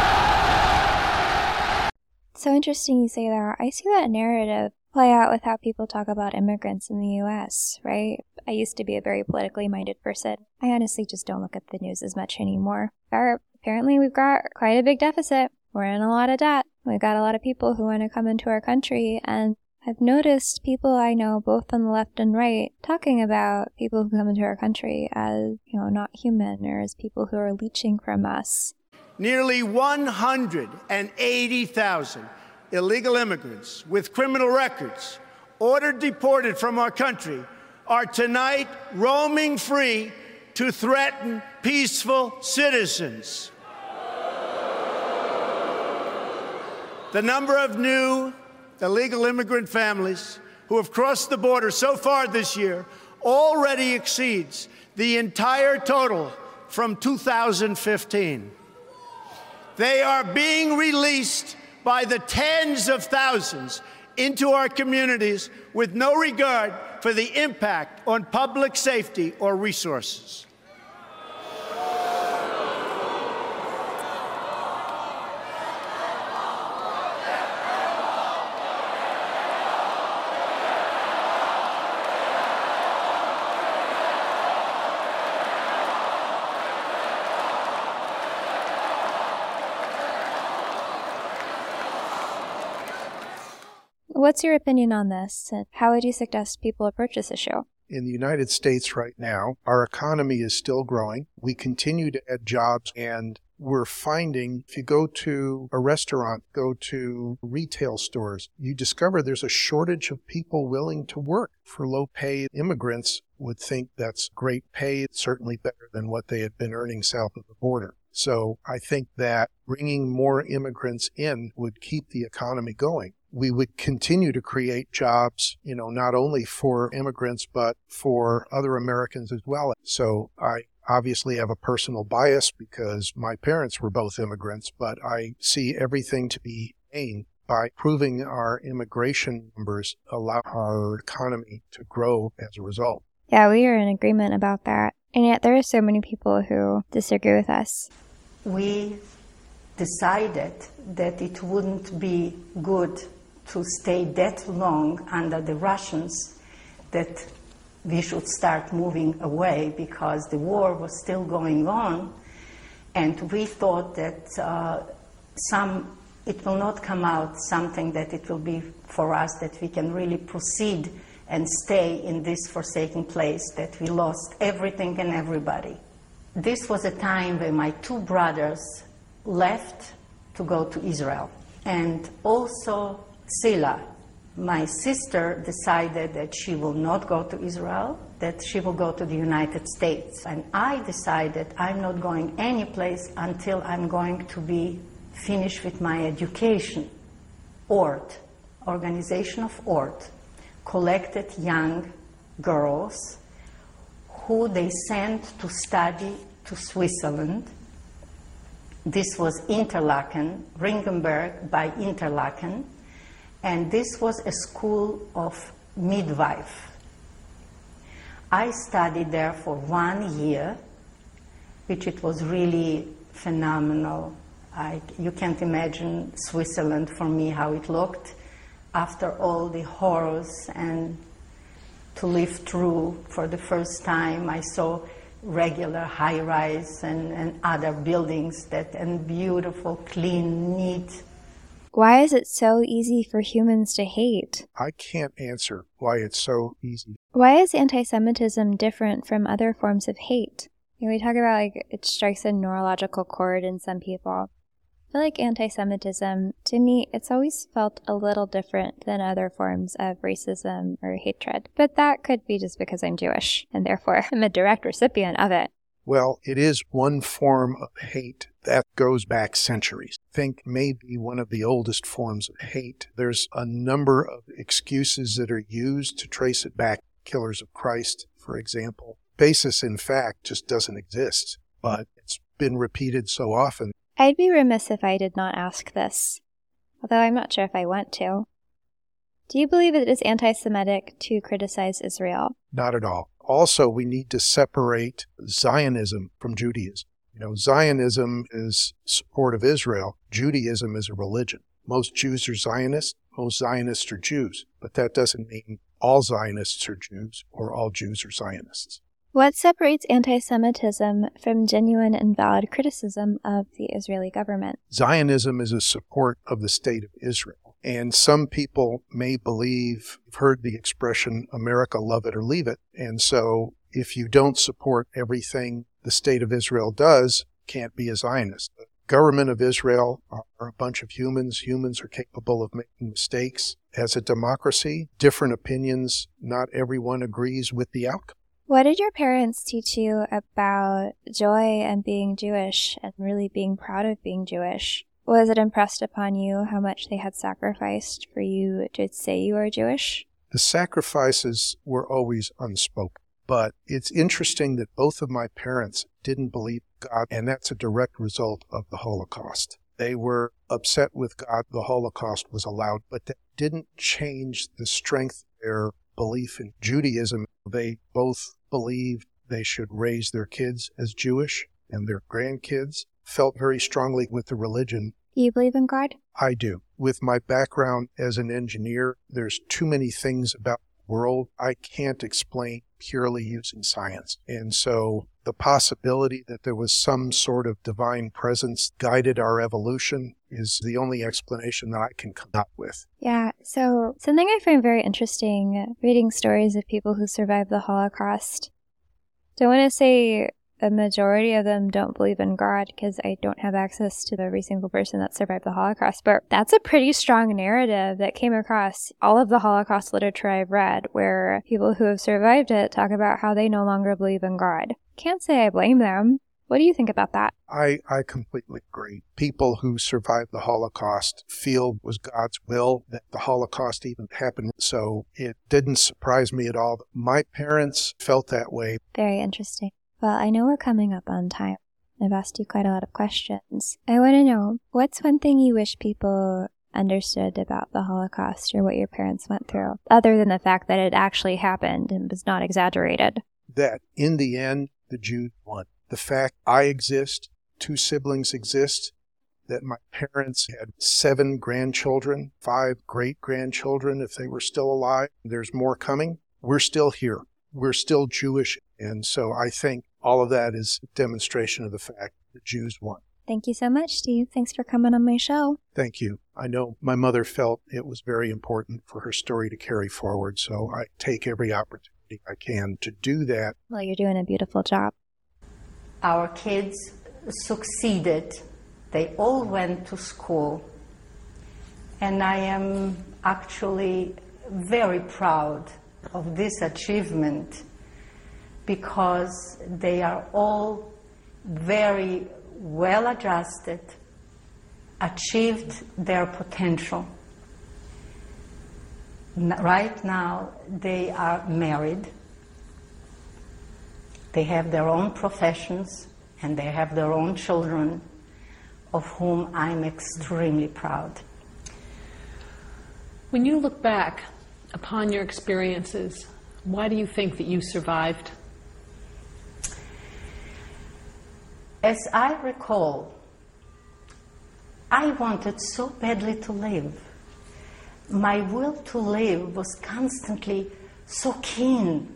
bin. So interesting you say that. I see that narrative play out with how people talk about immigrants in the U.S., right? I used to be a very politically minded person. I honestly just don't look at the news as much anymore. Apparently we've got quite a big deficit. We're in a lot of debt. We've got a lot of people who want to come into our country, and I've noticed people I know, both on the left and right, talking about people who come into our country as, not human, or as people who are leeching from us. Nearly 180,000 illegal immigrants with criminal records ordered deported from our country are tonight roaming free to threaten peaceful citizens. The number of new illegal immigrant families who have crossed the border so far this year already exceeds the entire total from 2015. They are being released by the tens of thousands into our communities with no regard for the impact on public safety or resources. What's your opinion on this, and how would you suggest people approach this issue? In the United States right now, our economy is still growing. We continue to add jobs, and we're finding if you go to a restaurant, go to retail stores, you discover there's a shortage of people willing to work for low pay. Immigrants would think that's great pay. It's certainly better than what they had been earning south of the border. So I think that bringing more immigrants in would keep the economy going. We would continue to create jobs, not only for immigrants, but for other Americans as well. So I obviously have a personal bias because my parents were both immigrants, but I see everything to be gained by proving our immigration numbers allow our economy to grow as a result. Yeah, we are in agreement about that. And yet there are so many people who disagree with us. We decided that it wouldn't be good to stay that long under the Russians, that we should start moving away because the war was still going on, and we thought that it will not come out something that it will be for us that we can really proceed and stay in this forsaken place, that we lost everything and everybody. This was a time when my two brothers left to go to Israel, and also Sila, My sister decided that she will not go to Israel, that she will go to the United States. And I decided I'm not going any place until I'm going to be finished with my education. ORT, Organization of ORT, collected young girls who they sent to study to Switzerland. This was Interlaken, Ringenberg by Interlaken, and this was a school of midwife. I studied there for 1 year, which it was really phenomenal. You can't imagine Switzerland for me, how it looked after all the horrors, and to live through for the first time. I saw regular high-rise and other buildings and beautiful, clean, neat. Why is it so easy for humans to hate? I can't answer why it's so easy. Why is anti-Semitism different from other forms of hate? We talk about like it strikes a neurological chord in some people. I feel like anti-Semitism, to me, it's always felt a little different than other forms of racism or hatred. But that could be just because I'm Jewish, and therefore I'm a direct recipient of it. Well, it is one form of hate that goes back centuries. I think maybe one of the oldest forms of hate. There's a number of excuses that are used to trace it back. Killers of Christ, for example. Basis in fact just doesn't exist, but it's been repeated so often. I'd be remiss if I did not ask this, although I'm not sure if I want to. Do you believe it is anti-Semitic to criticize Israel? Not at all. Also, we need to separate Zionism from Judaism. Zionism is support of Israel. Judaism is a religion. Most Jews are Zionists. Most Zionists are Jews. But that doesn't mean all Zionists are Jews or all Jews are Zionists. What separates anti-Semitism from genuine and valid criticism of the Israeli government? Zionism is a support of the state of Israel. And some people may believe, you've heard the expression, America, love it or leave it. And so if you don't support everything the state of Israel does, can't be a Zionist. The government of Israel are a bunch of humans. Humans are capable of making mistakes. As a democracy, different opinions, not everyone agrees with the outcome. What did your parents teach you about joy and being Jewish and really being proud of being Jewish? Was it impressed upon you how much they had sacrificed for you to say you are Jewish? The sacrifices were always unspoken, but it's interesting that both of my parents didn't believe God, and that's a direct result of the Holocaust. They were upset with God the Holocaust was allowed, but that didn't change the strength of their belief in Judaism. They both believed they should raise their kids as Jewish, and their grandkids felt very strongly with the religion. Do you believe in God? I do. With my background as an engineer, there's too many things about the world I can't explain purely using science. And so the possibility that there was some sort of divine presence guided our evolution is the only explanation that I can come up with. Yeah, so something I find very interesting, reading stories of people who survived the Holocaust. Don't want to say a majority of them don't believe in God because I don't have access to every single person that survived the Holocaust, but that's a pretty strong narrative that came across all of the Holocaust literature I've read, where people who have survived it talk about how they no longer believe in God. Can't say I blame them. What do you think about that? I completely agree. People who survived the Holocaust feel it was God's will that the Holocaust even happened, so it didn't surprise me at all. My parents felt that way. Very interesting. Well, I know we're coming up on time. I've asked you quite a lot of questions. I want to know, what's one thing you wish people understood about the Holocaust or what your parents went through, other than the fact that it actually happened and was not exaggerated? That in the end, the Jews won. The fact I exist, 2 siblings exist, that my parents had 7 grandchildren, 5 great-grandchildren if they were still alive. There's more coming. We're still here. We're still Jewish. And so I think all of that is a demonstration of the fact the Jews won. Thank you so much, Steve. Thanks for coming on my show. Thank you. I know my mother felt it was very important for her story to carry forward, so I take every opportunity I can to do that. Well, you're doing a beautiful job. Our kids succeeded. They all went to school. And I am actually very proud of this achievement because they are all very well adjusted, achieved their potential. Right now, they are married. They have their own professions, and they have their own children, of whom I'm extremely proud. When you look back upon your experiences, why do you think that you survived? As I recall, I wanted so badly to live. My will to live was constantly so keen.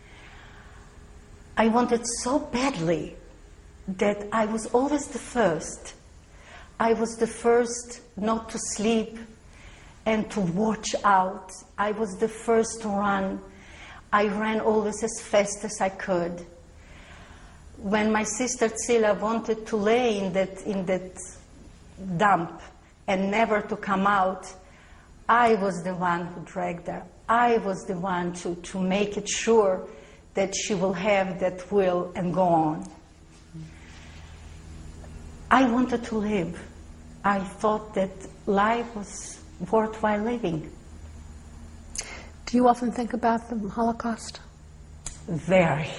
I wanted so badly that I was always the first. I was the first not to sleep and to watch out. I was the first to run. I ran always as fast as I could. When my sister Zilla wanted to lay in that dump and never to come out, I was the one who dragged her. I was the one to make it sure that she will have that will and go on. I wanted to live. I thought that life was worthwhile living. Do you often think about the Holocaust? Very.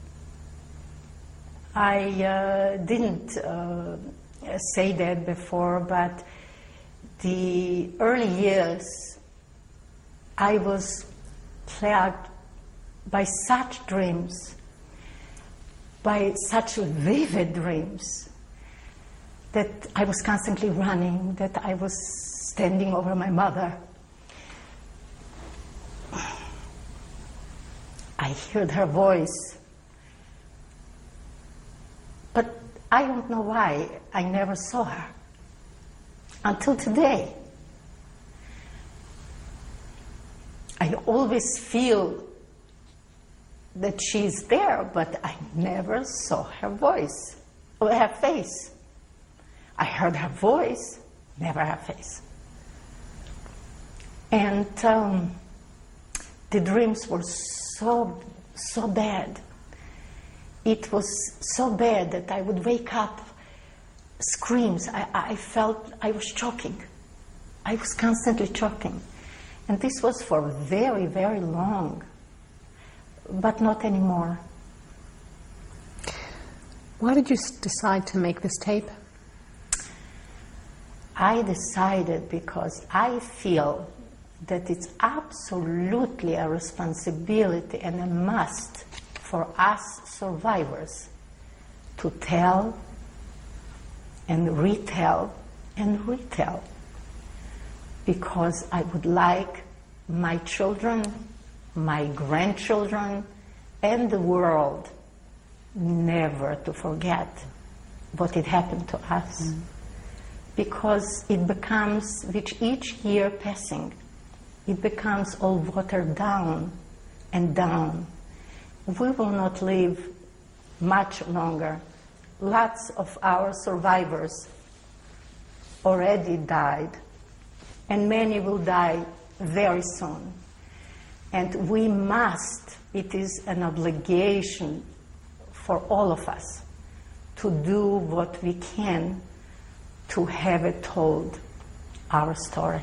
I didn't say that before, but the early years, I was plagued by such dreams, by such vivid dreams, that I was constantly running, that I was standing over my mother. I heard her voice. But I don't know why I never saw her until today. I always feel that she's there, but I never saw her voice or her face. I heard her voice, never her face. And the dreams were so bad. It was so bad that I would wake up, screams. I felt I was choking. I was constantly choking. And this was for very, very long, but not anymore. Why did you decide to make this tape? I decided because I feel that it's absolutely a responsibility and a must for us survivors to tell and retell and retell, because I would like my children, my grandchildren, and the world never to forget what had happened to us. Because it becomes, with each year passing, it becomes all watered down and down. We will not live much longer. Lots of our survivors already died, and many will die very soon. And we must, it is an obligation for all of us to do what we can to have it told, our story.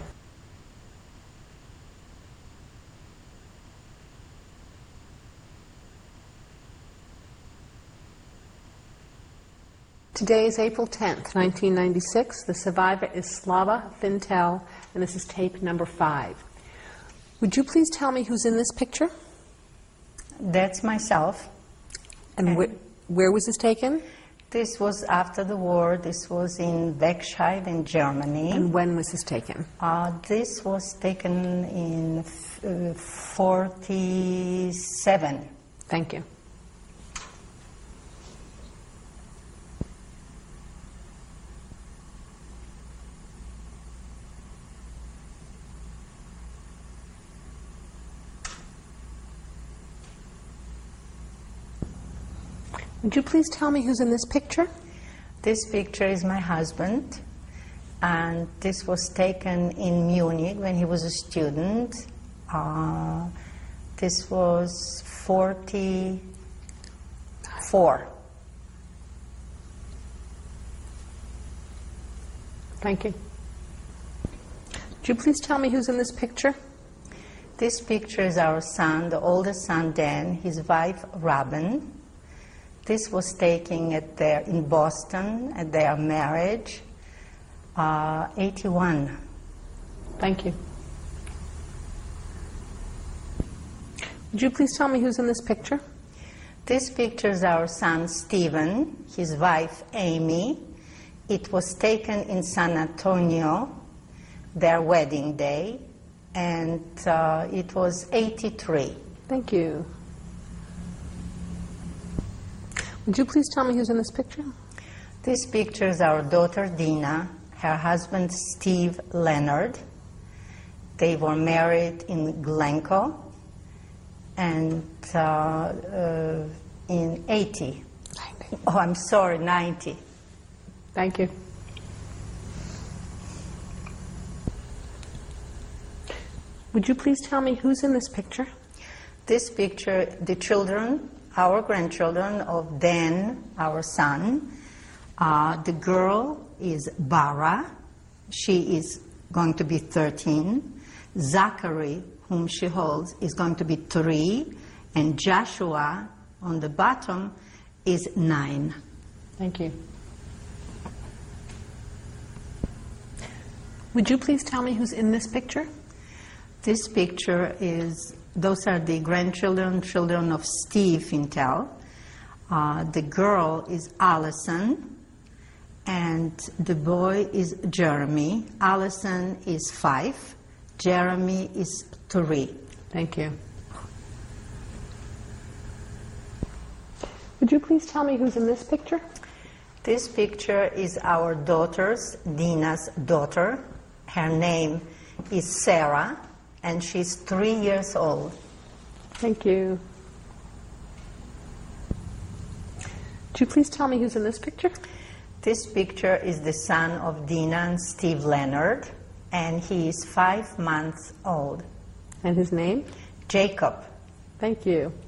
Today is April 10th, 1996. The survivor is Slava Fintel, and this is tape number 5. Would you please tell me who's in this picture? That's myself. And where was this taken? This was after the war. This was in Wegscheid in Germany. And when was this taken? This was taken in 47. Thank you. Would you please tell me who's in this picture? This picture is my husband, and this was taken in Munich when he was a student, This was 44. Thank you. Would you please tell me who's in this picture? This picture is our son, the oldest son Dan, his wife Robin. This was taken in Boston at their marriage, 81. Thank you. Would you please tell me who's in this picture? This picture is our son Stephen, his wife Amy. It was taken in San Antonio, their wedding day, and it was 83. Thank you. Would you please tell me who's in this picture? This picture is our daughter Dina, her husband Steve Leonard. They were married in Glencoe and in 80. 90. Oh, I'm sorry, 90. Thank you. Would you please tell me who's in this picture? This picture, the children, our grandchildren of Dan, our son. The girl is Bara. She is going to be 13. Zachary, whom she holds, is going to be 3. And Joshua, on the bottom, is 9. Thank you. Would you please tell me who's in this picture? This picture is, those are the children of Steve Fintel. The girl is Allison, and the boy is Jeremy. Allison is 5, Jeremy is 3. Thank you. Would you please tell me who's in this picture? This picture is our daughter's, Dina's daughter. Her name is Sarah, and she's 3 years old. Thank you. Would you please tell me who's in this picture? This picture is the son of Dina and Steve Leonard, and he is 5 months old. And his name? Jacob. Thank you.